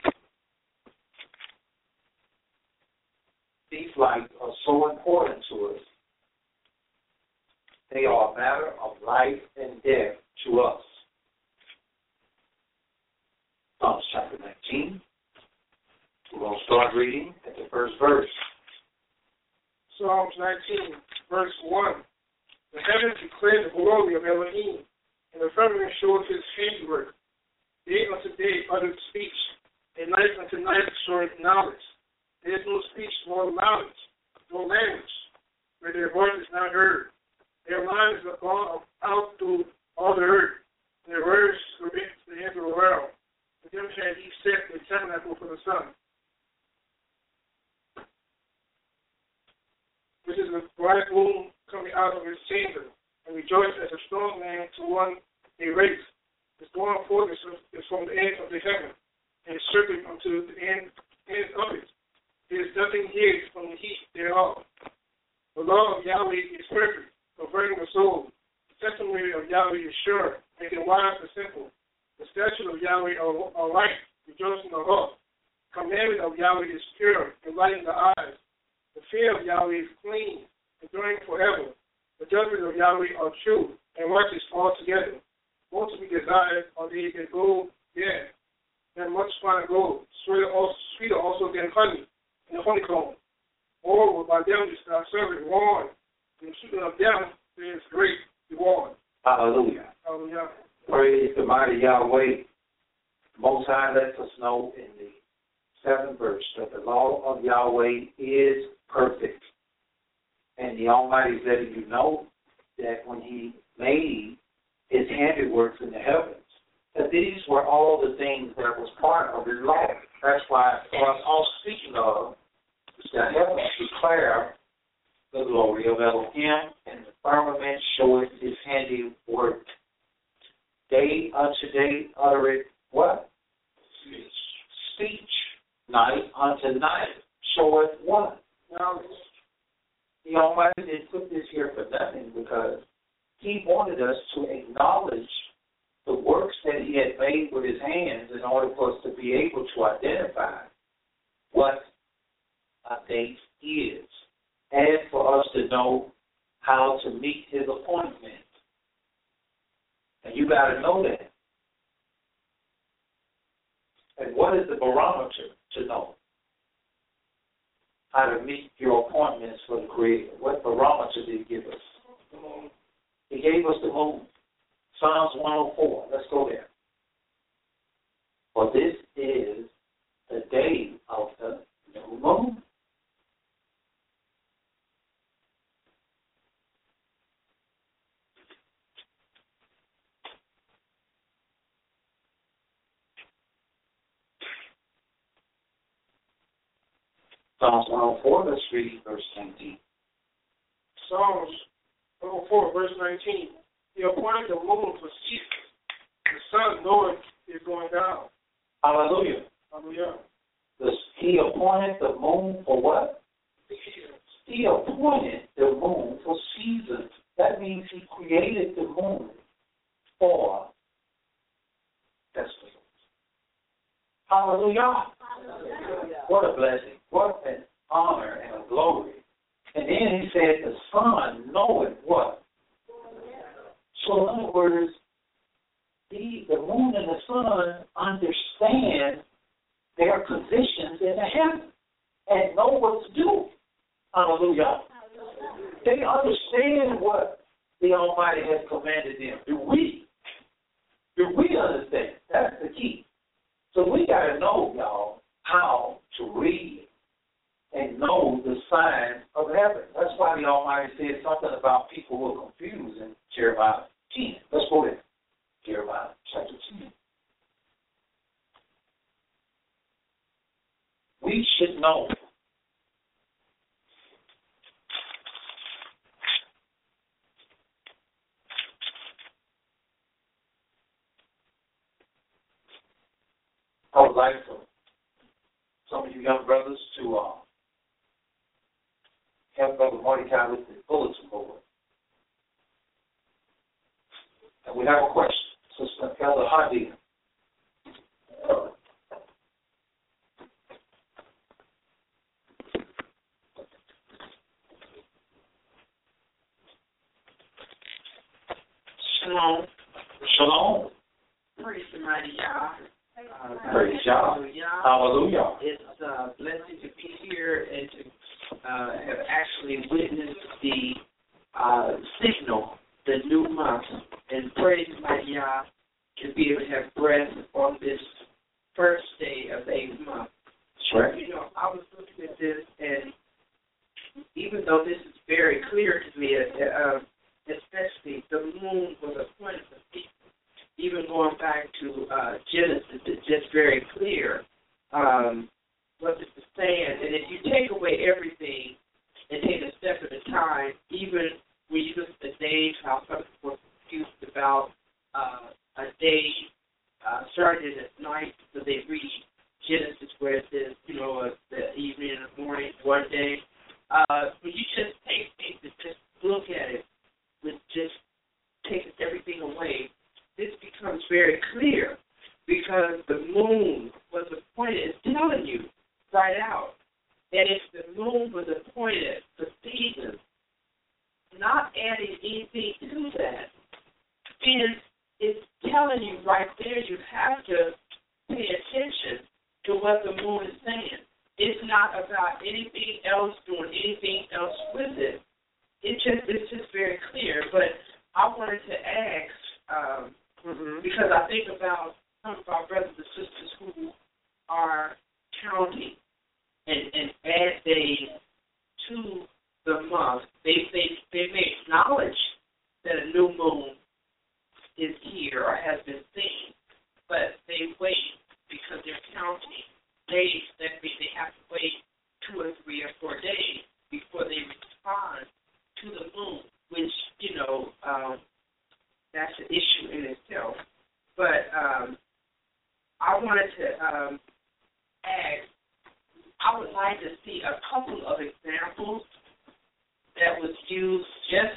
These lights are so important to us. They are a matter of life and death to us. Psalms chapter nineteen. We're going to start reading at the first verse. Psalms nineteen, verse one. The heavens declare the glory of Elohim, and the firmament shows his handiwork. Day unto day uttered speech, and night unto night showeth knowledge. There is no speech nor knowledge, no language, where their voice is not heard. Their lines are gone out through all the earth, and their words are written to the end of the world. With them shall he set the tabernacle for the sun, which is a bright moon coming out of his chamber, and rejoice as a strong man to one a race. His going forth is from the end of the heaven, and his circuit unto the end, end of it. There is nothing hid from the heat thereof. The law of Yahweh is perfect, converting the soul. The testimony of Yahweh is sure, making wise the simple. The statutes of Yahweh are, are right, rejoicing the heart. The commandment of Yahweh is pure, enlightening the eyes. The fear of Yahweh is clean, enduring forever. The judgments of Yahweh are true and righteous altogether. More to be desired are they than gold, yeah, and much fine gold, sweeter also, sweeter also than honey and the honeycomb. Moreover, by them is thy servant warned, and the keeping of them there is great reward. Hallelujah. Hallelujah. Praise the mighty Yahweh. Most High lets us know in the seventh verse that the law of Yahweh is perfect. And the Almighty is letting you know that when he made his handiworks in the heavens, that these were all the things that was part of his law. That's why us all speaking of the heavens declare the glory of Elohim, and the firmament showeth his handiwork. Day unto day uttereth what? Speech. Speech. Night unto night showeth what? Knowledge. The Almighty didn't put this here for nothing, because he wanted us to acknowledge the works that he had made with his hands in order for us to be able to identify what a date is, and for us to know how to meet his appointment. And you got to know that. And what is the barometer to know how to meet your appointments for the Creator? What barometer did he give us? The moon. He gave us the moon. Psalms one oh four. Let's go there. For this is the day of the new moon. Psalms one oh four, let's read verse nineteen. Psalms one oh four, verse nineteen. He appointed the moon for seasons. The sun knoweth is going down. Hallelujah. Hallelujah. The, he appointed the moon for what? Seasons. He appointed the moon for seasons. That means he created the moon for festivals. Hallelujah. Hallelujah. What a blessing. What an honor and a glory. And then he said the sun knoweth what? So in other words, the, the moon and the sun understand their positions in the heaven and know what to do. Hallelujah. they understand what the Almighty has commanded them? Do we? Do we understand? That's the key. So we got to know, y'all, how to read and know the signs of heaven. That's why the Almighty said something about people who are confused in Jeremiah ten. Let's go there. Jeremiah chapter ten. We should know. I would like for some of you young brothers to uh, help Brother Mordecai with the bulletin board. And we have a question. Sister Elder Hardy. Shalom. Shalom. Praise the mighty Yah. Uh, Praise Yah. Hallelujah. Hallelujah. It's a blessing to be here and to uh, have actually witnessed the uh, signal, the new month, and praise my Yah to be able to have breath on this first day of the eighth month. Sure. You know, I was looking at this, and even though this is very clear to me, uh, especially the moon was a point of people. Even going back to uh, Genesis, it's just very clear um, what this is saying. And if you take away everything and take a step at a time, even when you look at the days, how some people are confused about uh, a day uh, starting at night, so they read Genesis where it says, you know, uh, the evening and the morning, one day. Uh, when you just take things and just look at it, with just taking everything away, this becomes very clear because the moon was appointed, it's telling you right out. And if the moon was appointed for seasons, not adding anything to that, then it's telling you right there you have to pay attention to what the moon is saying. It's not about anything else, doing anything else with it. It just, it's just very clear. But I wanted to ask, um, Mm-hmm. because I think about some of our brothers and sisters who are counting and, and add days to the month. They, they, they may acknowledge that a new moon is here or has been seen, but they wait because they're counting days. That means they have to wait two or three or four days before they respond to the moon, which, you know, um, that's an issue in itself. But um, I wanted to um, ask, I would like to see a couple of examples that was used just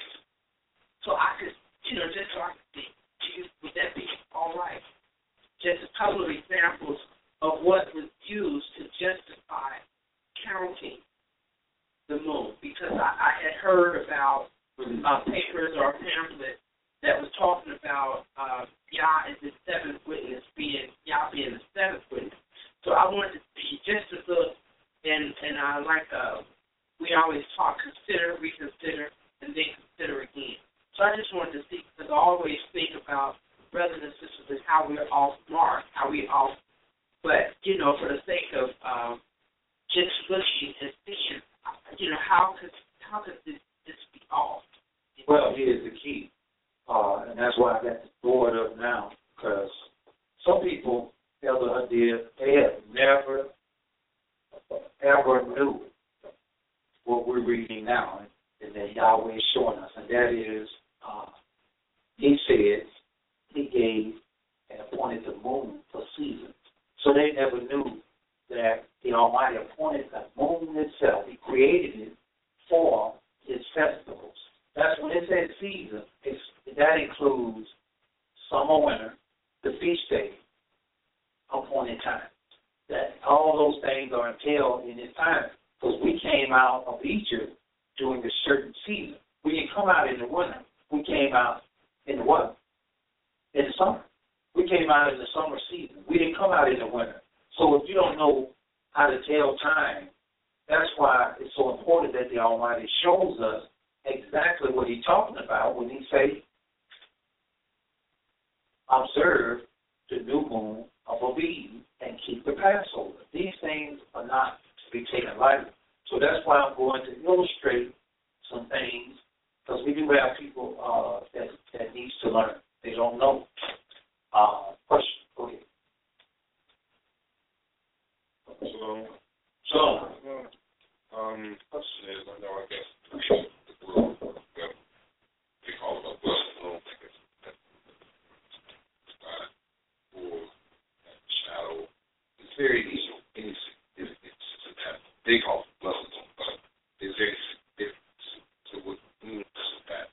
so I could, you know, just so I could see. Would that be all right? Just a couple of examples of what was used to justify counting the moon. Because I, I had heard about uh, papers or pamphlets that was talking about uh, Yah as the seventh witness, being Yah being the seventh witness. So I wanted to see just a look, and and I like uh, we always talk, consider, reconsider, and then consider again. So I just wanted to see, because I always think about brothers and sisters and how we're off mark, how we off. But you know, for the sake of um, just looking and seeing, you know, how could how could this, this be off? Well, here's the key. Uh, and that's why I got the board up now, because some people, Elder Hadir, they have never, ever knew what we're reading now, and that Yahweh is showing us, and that is, uh, he said he gave and appointed the moon for seasons. So they never knew that the Almighty appointed the moon itself. He created it for his festivals. That's when it says season. It's, that includes summer, winter, the feast day, appointed time. That all those things are entailed in this time, because we came out of Egypt during a certain season. We didn't come out in the winter. We came out in the what? In the summer. We came out in the summer season. We didn't come out in the winter. So if you don't know how to tell time, that's why it's so important that the Almighty shows us exactly what he's talking about when he say, observe the new moon of Aviv and keep the Passover. These things are not to be taken lightly. So that's why I'm going to illustrate some things, because we do have people uh, that, that needs to learn. They don't know. Uh, question, go ahead. So, So, um, question is, I know, I guess, the world, well, they call it a bus. I don't think it's that spot or that shadow. It's very easy. It's, it's, it's, it's that they call it bus, but it's very different to what means that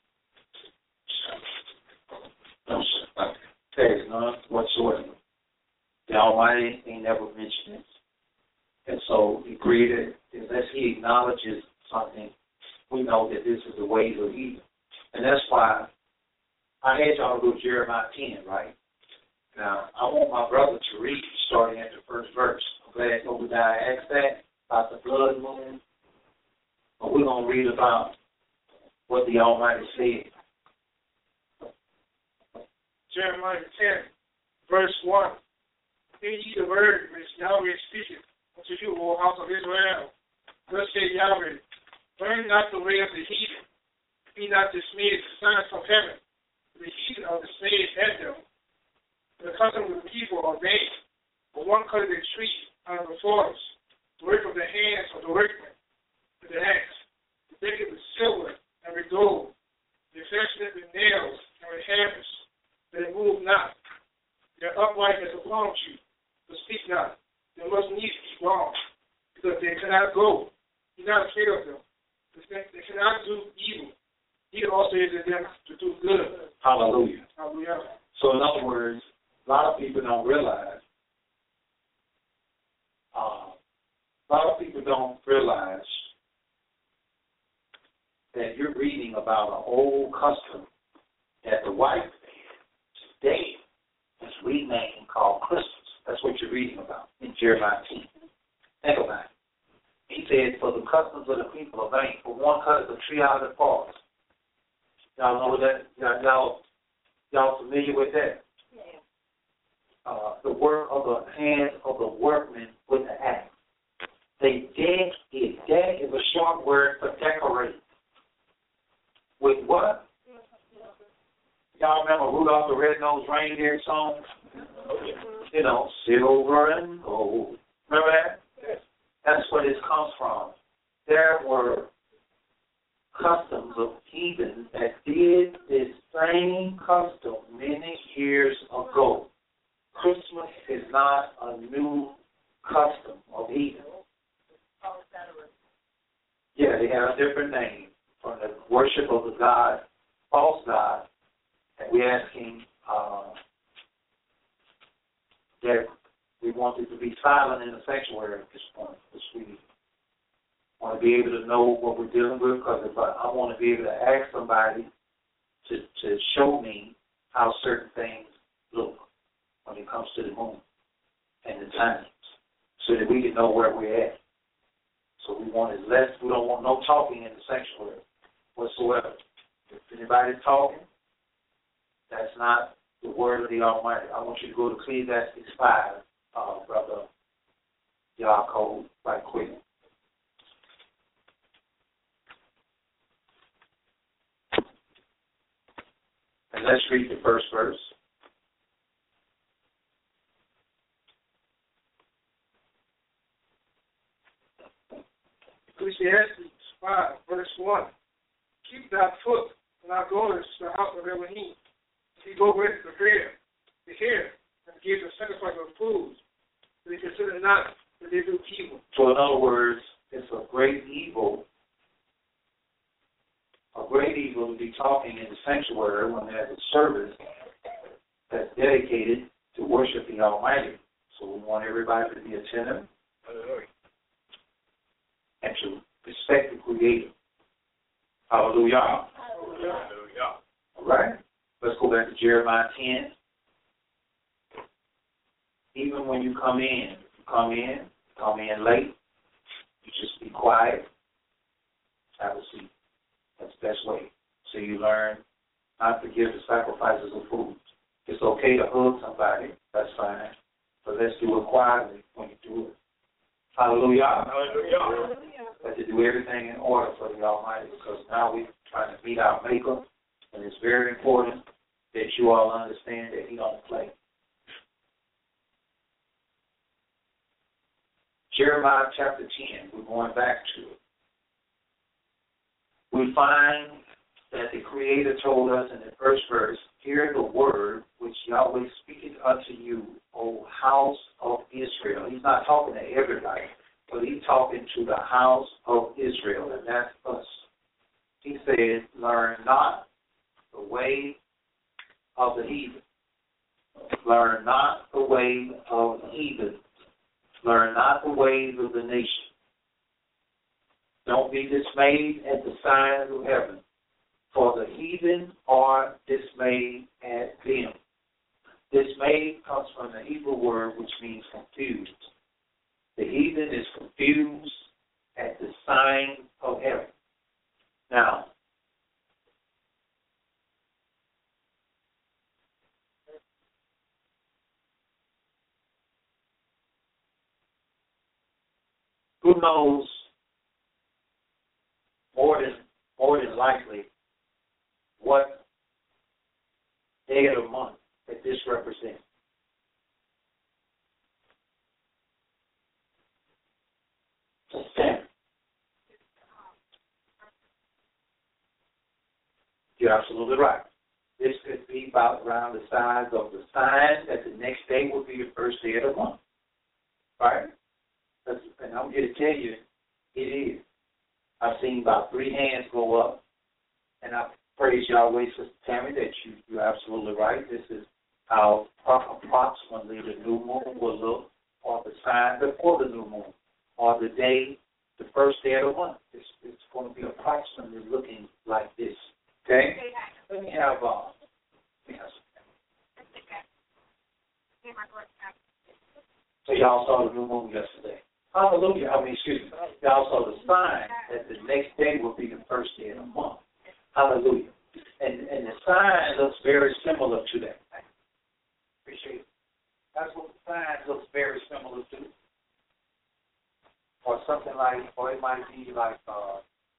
shadow. there is none whatsoever. The Almighty ain't never mentioned it. And so we agree that unless he acknowledges something, we know that this is the ways of evil. And that's why I had y'all go to Jeremiah ten, right? Now, I want my brother to read starting at the first verse. I'm glad Obadiah asked that about the blood moon. But we're going to read about what the Almighty said. Jeremiah ten, verse one. Hear ye the word which Yahweh speaketh unto you, O house of Israel. Thus saith Yahweh, learn not the way of the heathen. Be not dismayed at the signs from heaven. The heathen are dismayed at them. The customs of the people are vain. For one cutteth a tree out of the forest, the work of the hands of the workman, with the axe, the thicket with silver and with gold, the fashion it with nails and with hammers, that it move not. They are upright as a palm tree, but speak not. They must needs be wrong, because they cannot go. Be not afraid of them. They cannot do evil. Evil also is in them to do good. Hallelujah. Hallelujah. So in other words, a lot of people don't realize, uh, a lot of people don't realize that you're reading about an old custom that the white man today is renamed called Christmas. That's what you're reading about in Jeremiah ten. Think about it. He said, for the customs of the people are vain. For one cutteth a tree out of the forest. Y'all know that? Y'all, y'all, y'all familiar with that? Uh, the work of the hands of the workman with the axe. They deck it. Deck is a short word for decorate. With what? Y'all remember Rudolph the Red-Nosed Reindeer song? You know, silver and gold. Remember that? Yes. That's where this comes from. There were customs of heathens that did this same custom many years ago. Christmas is not a new custom of heathen. Yeah, they have a different name from the worship of the god, false god, and we're asking uh, that we want it to be silent in the sanctuary at this point, because we want to be able to know what we're dealing with, because if I, I want to be able to ask somebody to, to show me how certain things look when it comes to the moon and the times, so that we can know where we're at. So we want is less, we don't want no talking in the sanctuary whatsoever. If anybody's talking, that's not the word of the Almighty. I want you to go to Ecclesiastes five, uh, Brother Yaakov, right quick. And let's read the first verse. Ecclesiastes five, verse one. Keep thy foot when thou goest to the house of Elohim. He go with the prayer, to hear, and give the sacrifice of food. They consider not that they do evil. So in other words, it's a great evil, a great evil to be talking in the sanctuary when there's a service that's dedicated to worship the Almighty. So we want everybody to be attentive and to respect the Creator. Hallelujah. Hallelujah. All right. Let's go back to Jeremiah ten. Even when you come in, you come in, come in late, you just be quiet, have a seat. And That's the best way. So you learn not to give the sacrifices of food. It's okay to hug somebody. That's fine. But let's do it quietly when you do it. Hallelujah. Hallelujah. But to do everything in order for the Almighty, because now we're trying to meet our Maker, and it's very important that you all understand that He don't play. Jeremiah chapter ten, we're going back to it. We find that the Creator told us in the first verse, hear the word which Yahweh speaketh unto you, O house of Israel. He's not talking to everybody, but he's talking to the house of Israel, and that's us. He said, learn not the way of the heathen. Learn not the way of the heathen. Learn not the ways of the nation. Don't be dismayed at the signs of heaven, for the heathen are dismayed at them. Dismayed comes from the Hebrew word which means confused. The heathen is confused at the sign of heaven. Now, who knows more than more than likely what day of the month that this represents? You're absolutely right. This could be about around the size of the sign that the next day will be the first day of the month. Right? That's, and I'm here to tell you, it is. I've seen about three hands go up, and I praise Yahweh, Sister Tammy, that you, you're absolutely right. This is how approximately the new moon will look, or the sign before the new moon, or the day, the first day of the month. It's, it's going to be approximately looking like this. Okay? Let me have, uh, let me have some. So y'all saw the new moon yesterday. Hallelujah. I mean, excuse me. Y'all saw the sign that the next day will be the first day of the month. Hallelujah. And and the sign looks very similar to that. Appreciate it. That's what the sign looks very similar to. Or something like, or it might be like, uh,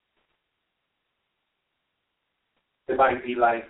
it might be like,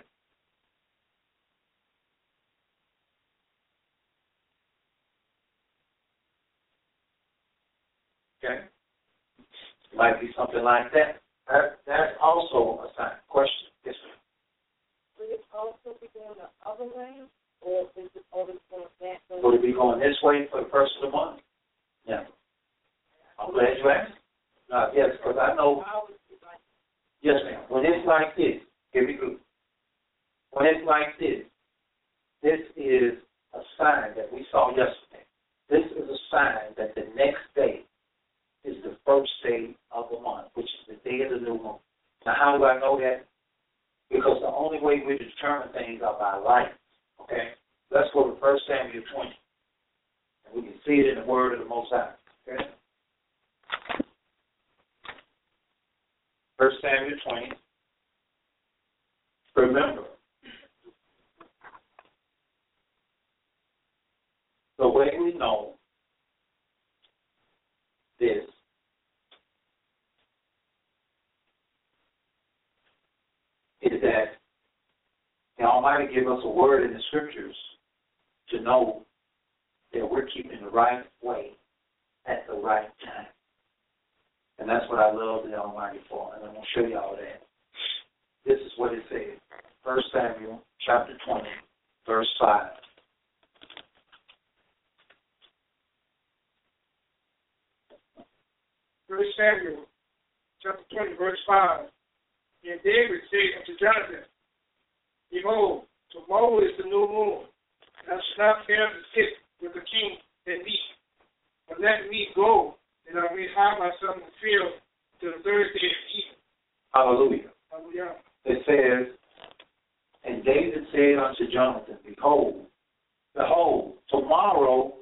okay, it might be something like that. That that's also a sign. Question. Yes, sir. Will it also be going the other way, or is it always going that way? Will it be going this way for the first of the month? Yeah. I'm glad you asked. Uh, yes, because I know. Yes, ma'am. When it's like this, here we go. When it's like this, this is a sign that we saw yesterday. This is a sign that the next day is the first day of the month, which is the day of the new moon. Now, how do I know that? Because the only way we determine things are by light. Okay? Let's go to First Samuel twenty. And we can see it in the word of the Most High. Okay? First Samuel twenty. Remember, the way we know this is that the Almighty give us a word in the Scriptures to know that we're keeping the right way at the right time. And that's what I love the Almighty for, and I'm going to show you all that. This is what it says. First Samuel chapter twenty, verse five. First Samuel chapter twenty, verse five. And David said unto Jonathan, behold, tomorrow is the new moon. Thou shalt not fail to sit with the king and meat. But let me go, and I may hide myself in the field till the third day of evening. Hallelujah. Hallelujah. It says, and David said unto Jonathan, behold, behold, tomorrow,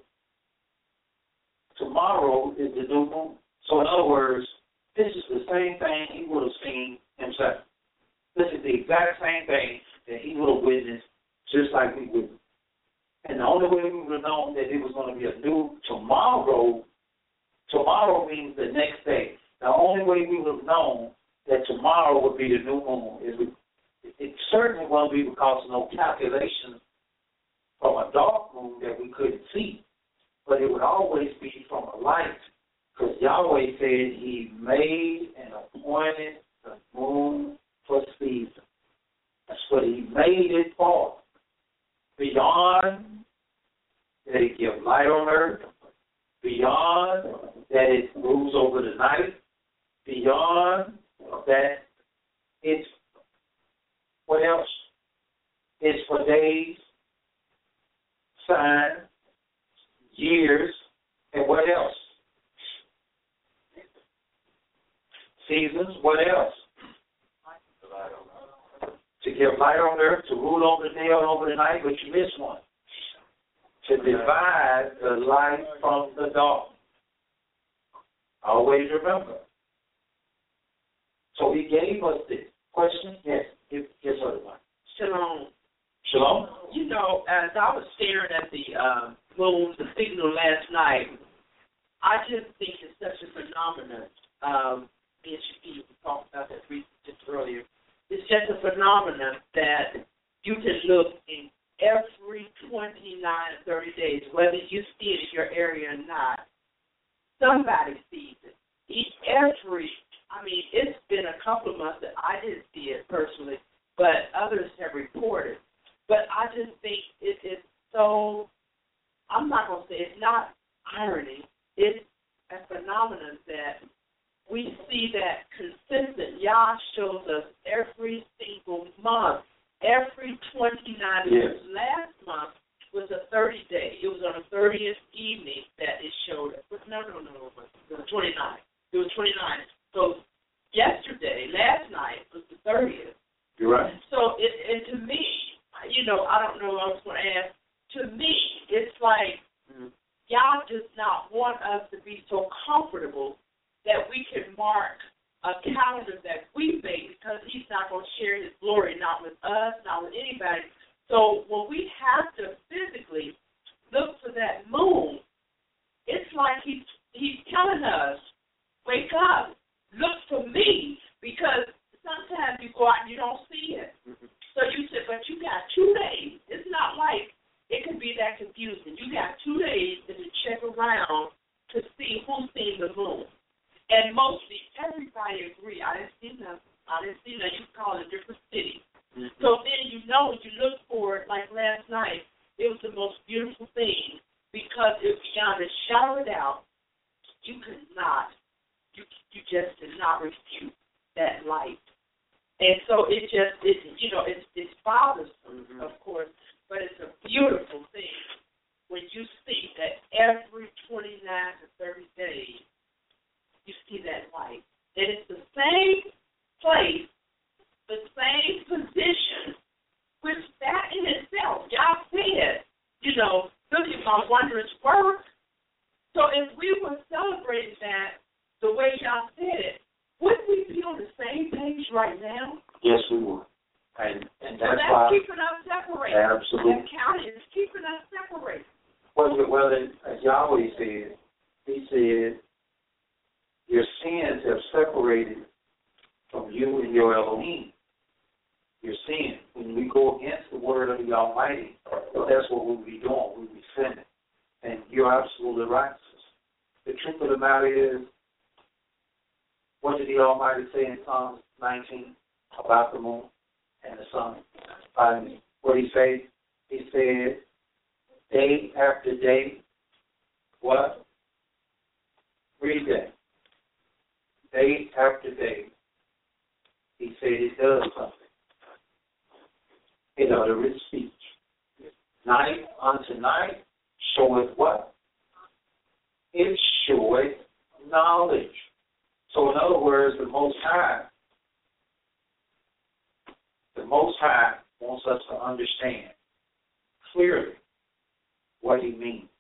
tomorrow is the new moon. So in other words, this is the same thing he would have seen himself. This is the exact same thing that he would have witnessed just like we would. And the only way we would have known that it was going to be a new tomorrow, tomorrow means the next day. The only way we would have known that tomorrow would be the new moon is we, it certainly won't be because of no calculation from a dark moon that we couldn't see, but it would always be from a light, because Yahweh said he made and appointed the moon for season. That's what he made it for. Beyond that it gives light on earth, beyond that it rules over the night, beyond that it's, what else? It's for days, signs, years, and what else? Seasons, what else? To give light on earth, to rule over the day and over the night, but you missed one. To divide the light from the dark. Always remember. So he gave us this question. Yes, yes, yes, otherwise. Shalom. Shalom. You know, as I was staring at the uh, moon, the signal last night, I just think it's such a phenomenon. Um, me and Shakira talked about that just earlier. It's just a phenomenon that you can look in every twenty-nine, thirty days, whether you see it in your area or not. Somebody sees it. Each, every, I mean, it's been a couple of months that I didn't see it personally, but others have reported. But I just think it is so, I'm not going to say it's not irony. It's a phenomenon that we see that consistent. Yah shows us every single month, every twenty-nine. Yes. Last month was a thirty day. It was on the thirtieth evening that it showed us. No, no, no, no, it was twenty-nine. It was twenty-nine. So yesterday, last night, was the thirtieth. You're right. So it, and to me, you know, I don't know what I was going to ask. To me, it's like mm-hmm. Yah does not want us to be so comfortable that we can mark a calendar that we make, because he's not going to share his glory, not with us, not with anybody. So when we have to physically look for that moon, it's like he's, he's telling us, wake up, look for me, because sometimes you go out and you don't see it. Mm-hmm. So you said, but you got two days. It's not like it can be that confusing. You got two days to check around to see who's seen the moon. And mostly everybody agree. I didn't see them. I didn't see that. You call it a different city. Mm-hmm. So then you know, you look for it, like last night, it was the most beautiful thing because it was beyond a shadow of doubt. You could not, you you just did not refute that light. And so it just, it, you know, it's, it's bothersome, mm-hmm. of course, but it's a beautiful thing when you see that every twenty-nine to thirty days, you see that light. And it's the same place, the same position, which that in itself, y'all said, you know, really my wondrous work. So if we were celebrating that the way y'all said it, wouldn't we be on the same page right now? Yes, we would. And, and so that's, that's why, keeping us separated. Absolutely. That county is keeping us separated. Well, well, as Yahweh said, he said, your sins have separated from you and your Elohim. Your sin. When we go against the word of the Almighty, that's what we'll be doing. We'll be sinning. And you're absolutely right. The truth of the matter is, what did the Almighty say in Psalm nineteen about the moon and the sun? I mean, what did he say? He said, day after day, what? Read that. Day after day, he said it does something. It uttereth speech. Night unto night showeth what? It showeth knowledge. So in other words, the Most High, the Most High wants us to understand clearly what he means.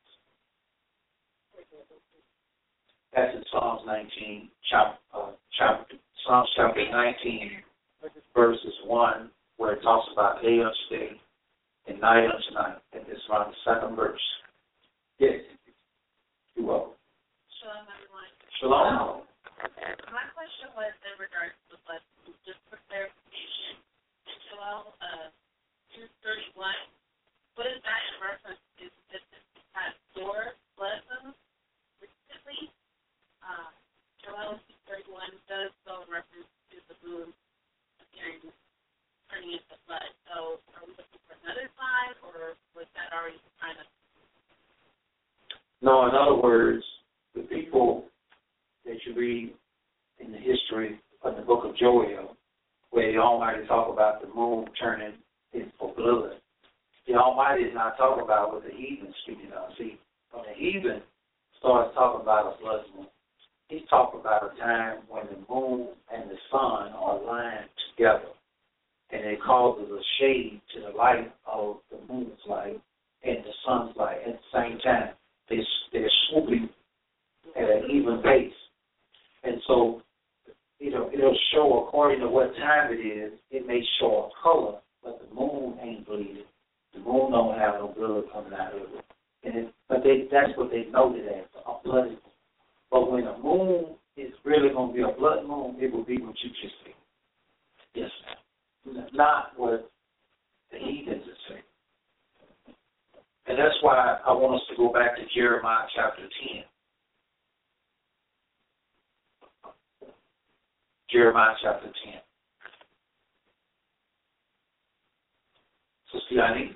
That's in Psalms nineteen, chapter, uh, chapter, Psalms chapter nineteen, verses one, where it talks about day unto day and night unto night, and it's around the second verse. Yes. You're welcome. Shalom, everyone. Shalom. My question was in regards to the blessing, just for clarification. In Joel uh, two thirty-one, what is that in reference to? Is this kind of your blessing recently? Uh, Joel two thirty-one does go in reference to the moon appearing, turning into blood. So are we looking for another sign, or was that already kind of? No, in other words, the people that you read in the history of the book of Joel, where the Almighty talk about the moon turning into blood, the Almighty is not talking about what the heathen speaking of. See, when the heathen starts talking about a blood moon, he's talking about a time when the moon and the sun are aligned together, and it causes a shade to the light of the moon's light and the sun's light at the same time. They, they're swooping at an even pace. And so it'll, it'll show according to what time it is. It may show a color, but the moon ain't bleeding. The moon don't have no blood coming out of it. And it, but they, that's what they noted as, a blood moon. But when a moon is really going to be a blood moon, it will be what you just said. Yes, ma'am. Not what the heathens are saying. And that's why I want us to go back to Jeremiah chapter ten. Jeremiah chapter ten. Sister Yanni?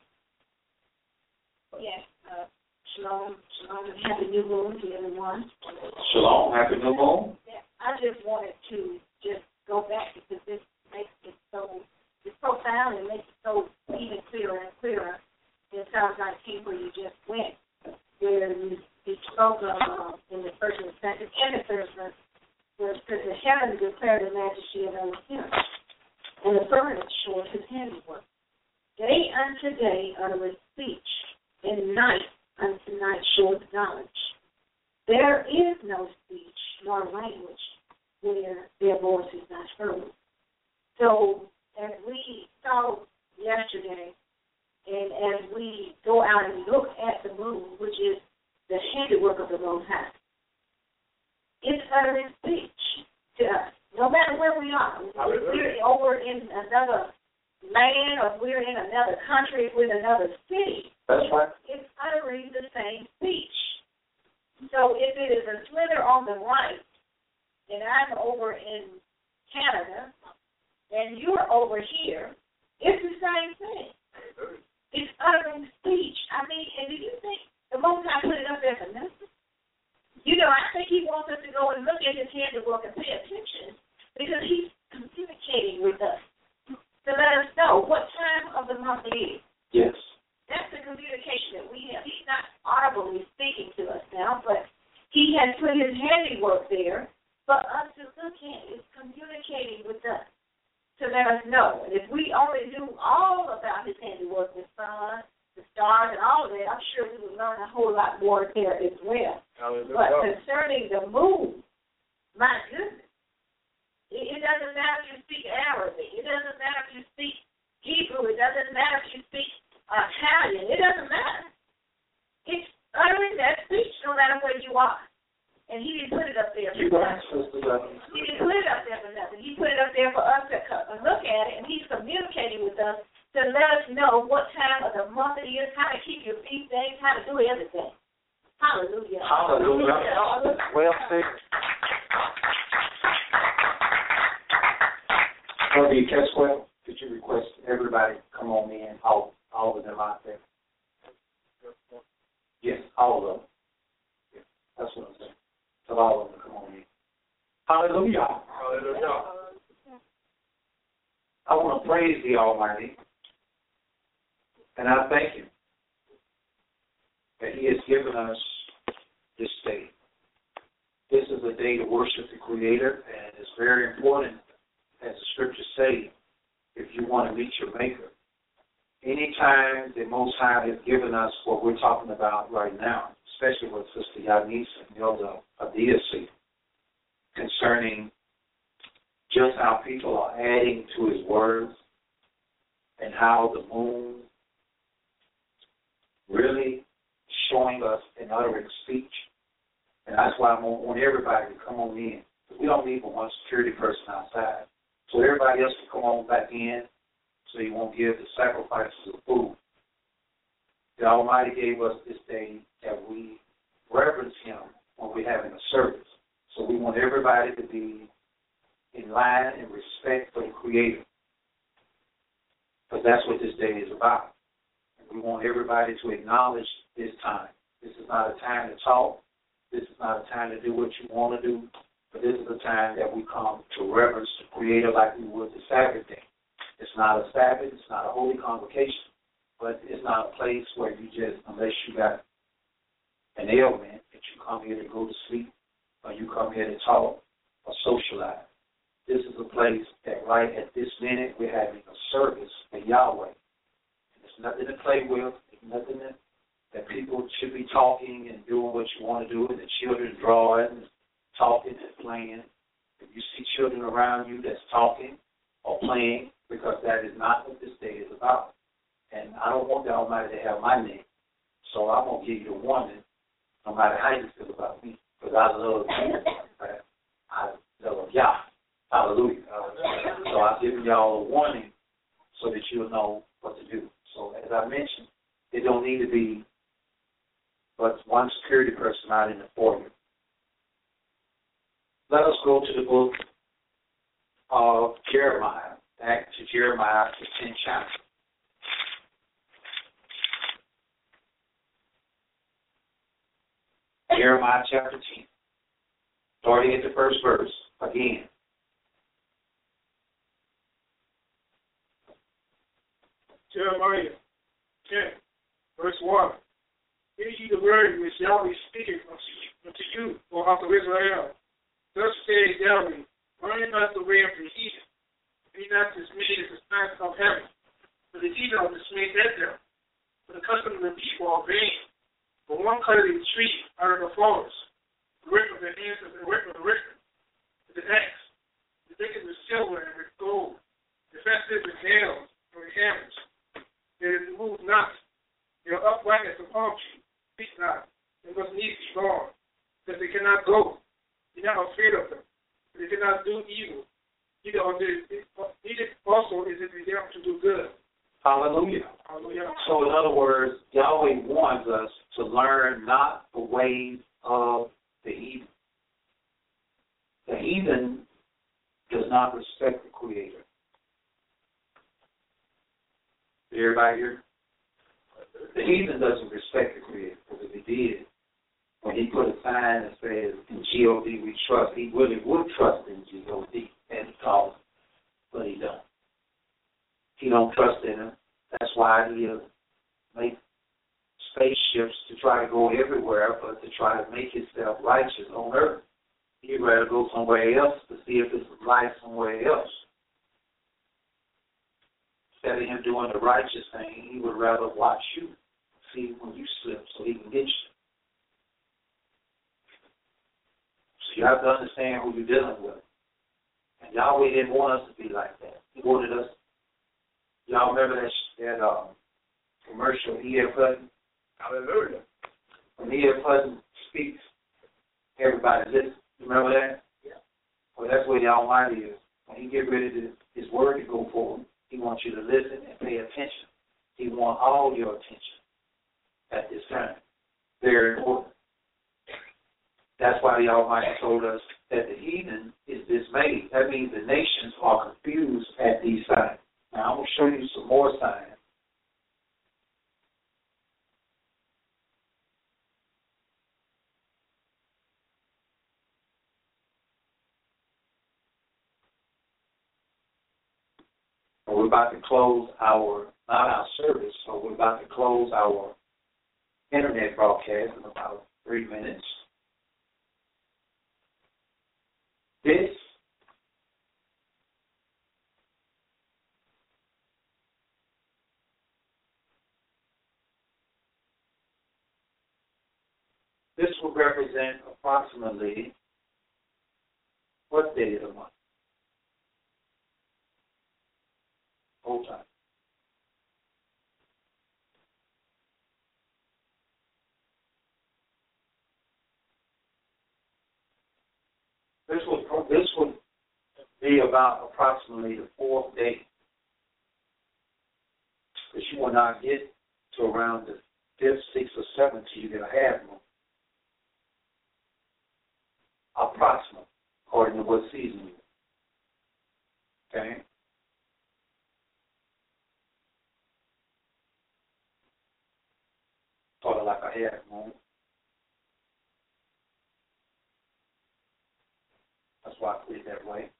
Yes. Uh, shalom, shalom, and happy new moon to everyone. Shalom, happy new moon. Yeah, I just wanted to just go back because this makes it so, it's profound and makes it so even clearer and clearer. It sounds like where you just went, where you, you spoke of uh, in the first and second and the third verse, where it says the heavens declare the majesty of Elohim, and the firmament shows his handiwork. Day unto day uttereth speech, and night unto night showeth knowledge. There is no speech nor language where their voice is not heard. So as we saw yesterday, and as we go out and look at the moon, which is the handiwork of the Most High, it's uttering speech to us, no matter where we are. If we're over in another land, or if we're in another country, if we're in another city, that's right. It's uttering the same speech. So if it is a slither on the right, and I'm over in Canada, and you're over here, it's the same thing. It's uttering speech. I mean, and do you think the Most High put it up there for nothing? You know, I think he wants us to go and look at his handiwork and pay attention because he's communicating with us to let us know what time of the month it is. Yes. That's the communication that we have. He's not audibly speaking to us now, but he has put his handiwork there for us to look at. It's communicating with us to let us know. And if we only knew all about his handiwork, the sun, the stars, and all of that, I'm sure we would learn a whole lot more there as well. Hallelujah. But concerning the moon, my goodness, it, it doesn't matter if you speak Arabic. It doesn't matter if you speak Hebrew. It doesn't matter if you speak Italian. It doesn't matter. It's uttering that speech no matter where you are. And he didn't put it up there for nothing. He didn't put it up there for nothing. He put it up there for us to come and look at it, and he's communicating with us to let us know what time of the month it is, how to keep your feast days, how to do everything. Hallelujah. Hallelujah. Well said. Brother Caswell, could you request everybody come on in, all, all of them out there? Yes, all of them. Yeah, that's what I'm saying. So all of them come on in. Hallelujah. Hallelujah. I want to praise the Almighty, and I thank Him that He has given us this day. This is a day to worship the Creator, and it's very important, as the Scriptures say, if you want to meet your Maker. Anytime the Most High has given us what we're talking about right now, especially with Sister Yanis and Elder Adiasi, concerning just how people are adding to His words, and how the moon really showing us an uttering speech. And that's why I want everybody to come on in. We don't need but one security person outside. So everybody else can come on back in so you won't give the sacrifices of food. The Almighty gave us this day that we reverence Him when we're having a service. So we want everybody to be in line and respect for the Creator. Because that's what this day is about. And we want everybody to acknowledge this time. This is not a time to talk. This is not a time to do what you want to do. But this is a time that we come to reverence the Creator like we would the Sabbath day. It's not a Sabbath. It's not a holy convocation. But it's not a place where you just, unless you got an ailment, that you come here to go to sleep or you come here to talk or socialize. This is a place that right at this minute we're having a service for Yahweh. And there's nothing to play with. There's nothing that, that people should be talking and doing what you want to do, and the children drawing, talking and playing. If you see children around you that's talking or playing, because that is not what this day is about. And I don't want the Almighty to have my name. So I'm going to give you a warning, no matter how you feel about me, because I love you. I love Yah. Hallelujah. So I've given y'all a warning so that you'll know what to do. So as I mentioned, it don't need to be but one security person out in the foyer. Let us go to the book of Jeremiah, back to Jeremiah, the tenth chapter. Jeremiah chapter ten, starting at the first verse again. Jeremiah ten, verse one. Hear ye the word which Yahweh speaketh unto you, O house of Israel. Thus saith Yahweh, learn not the way of the heathen, be not dismayed at the signs of heaven, for the heathen are dismayed at them, for the custom of the people are vain. For one cutteth a tree out of the forest, the work of the hands of the work of the workman, with the axe, the thicket with silver and with gold, the fences with nails and with hammers. They move not, they are upright as a palm tree, speak not, they must needs be gone, that they cannot go. Be not afraid of them, for they cannot do evil, neither, neither also is it them to do good. Hallelujah. Hallelujah. So in other words, Yahweh warns us to learn not the ways of the heathen. The heathen does not respect the Creator. Everybody here? The heathen doesn't respect the Creator, because if he did, when he put a sign that says, in G O D we trust, he really would trust in G O D, and he calls it, but he don't. He don't trust in him. That's why he'll make spaceships to try to go everywhere, but to try to make himself righteous on earth. He'd rather go somewhere else to see if there's life somewhere else. Instead of him doing the righteous thing, he would rather watch you, see when you slip so he can get you. So you have to understand who you're dealing with. And Yahweh didn't want us to be like that. He wanted us. Y'all remember that, that um, commercial, E F. Hutton? Hallelujah. When E F. Hutton speaks, everybody listens. You remember that? Yeah. Well, that's where the Almighty is. When he get ready to his word to go forward, he wants you to listen and pay attention. He wants all your attention at this time. Very important. That's why the Almighty told us that the heathen is dismayed. That means the nations are confused at these signs. Now, I'm going to show you some more signs. We're about to close our, not our service, so we're about to close our internet broadcast in about three minutes. This This will represent approximately what day of the month? Hold on. This would this would be about approximately the fourth day, because you will not get to around the fifth, sixth, or seventh till you get a half moon. Approximately, according to what season you're in. Okay? Sort of like a half moon. That's why I put it that way.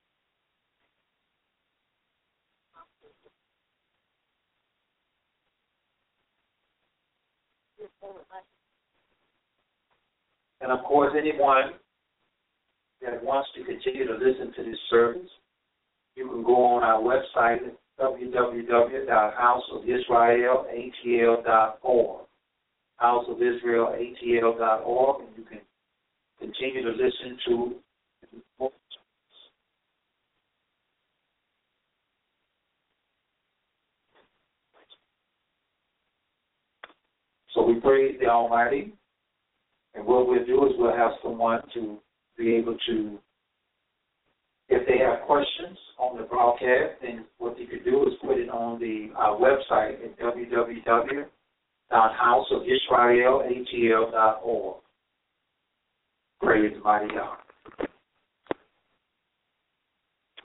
And of course, anyone that wants to continue to listen to this service, you can go on our website at w w w dot house of israel a t l dot org, house of israel a t l dot org, and you can continue to listen to. So we praise the Almighty, and what we'll do is we'll have someone to be able to, if they have questions on the broadcast, then what they could do is put it on the our website at w w w dot house of israel a t l dot org. Praise the mighty God.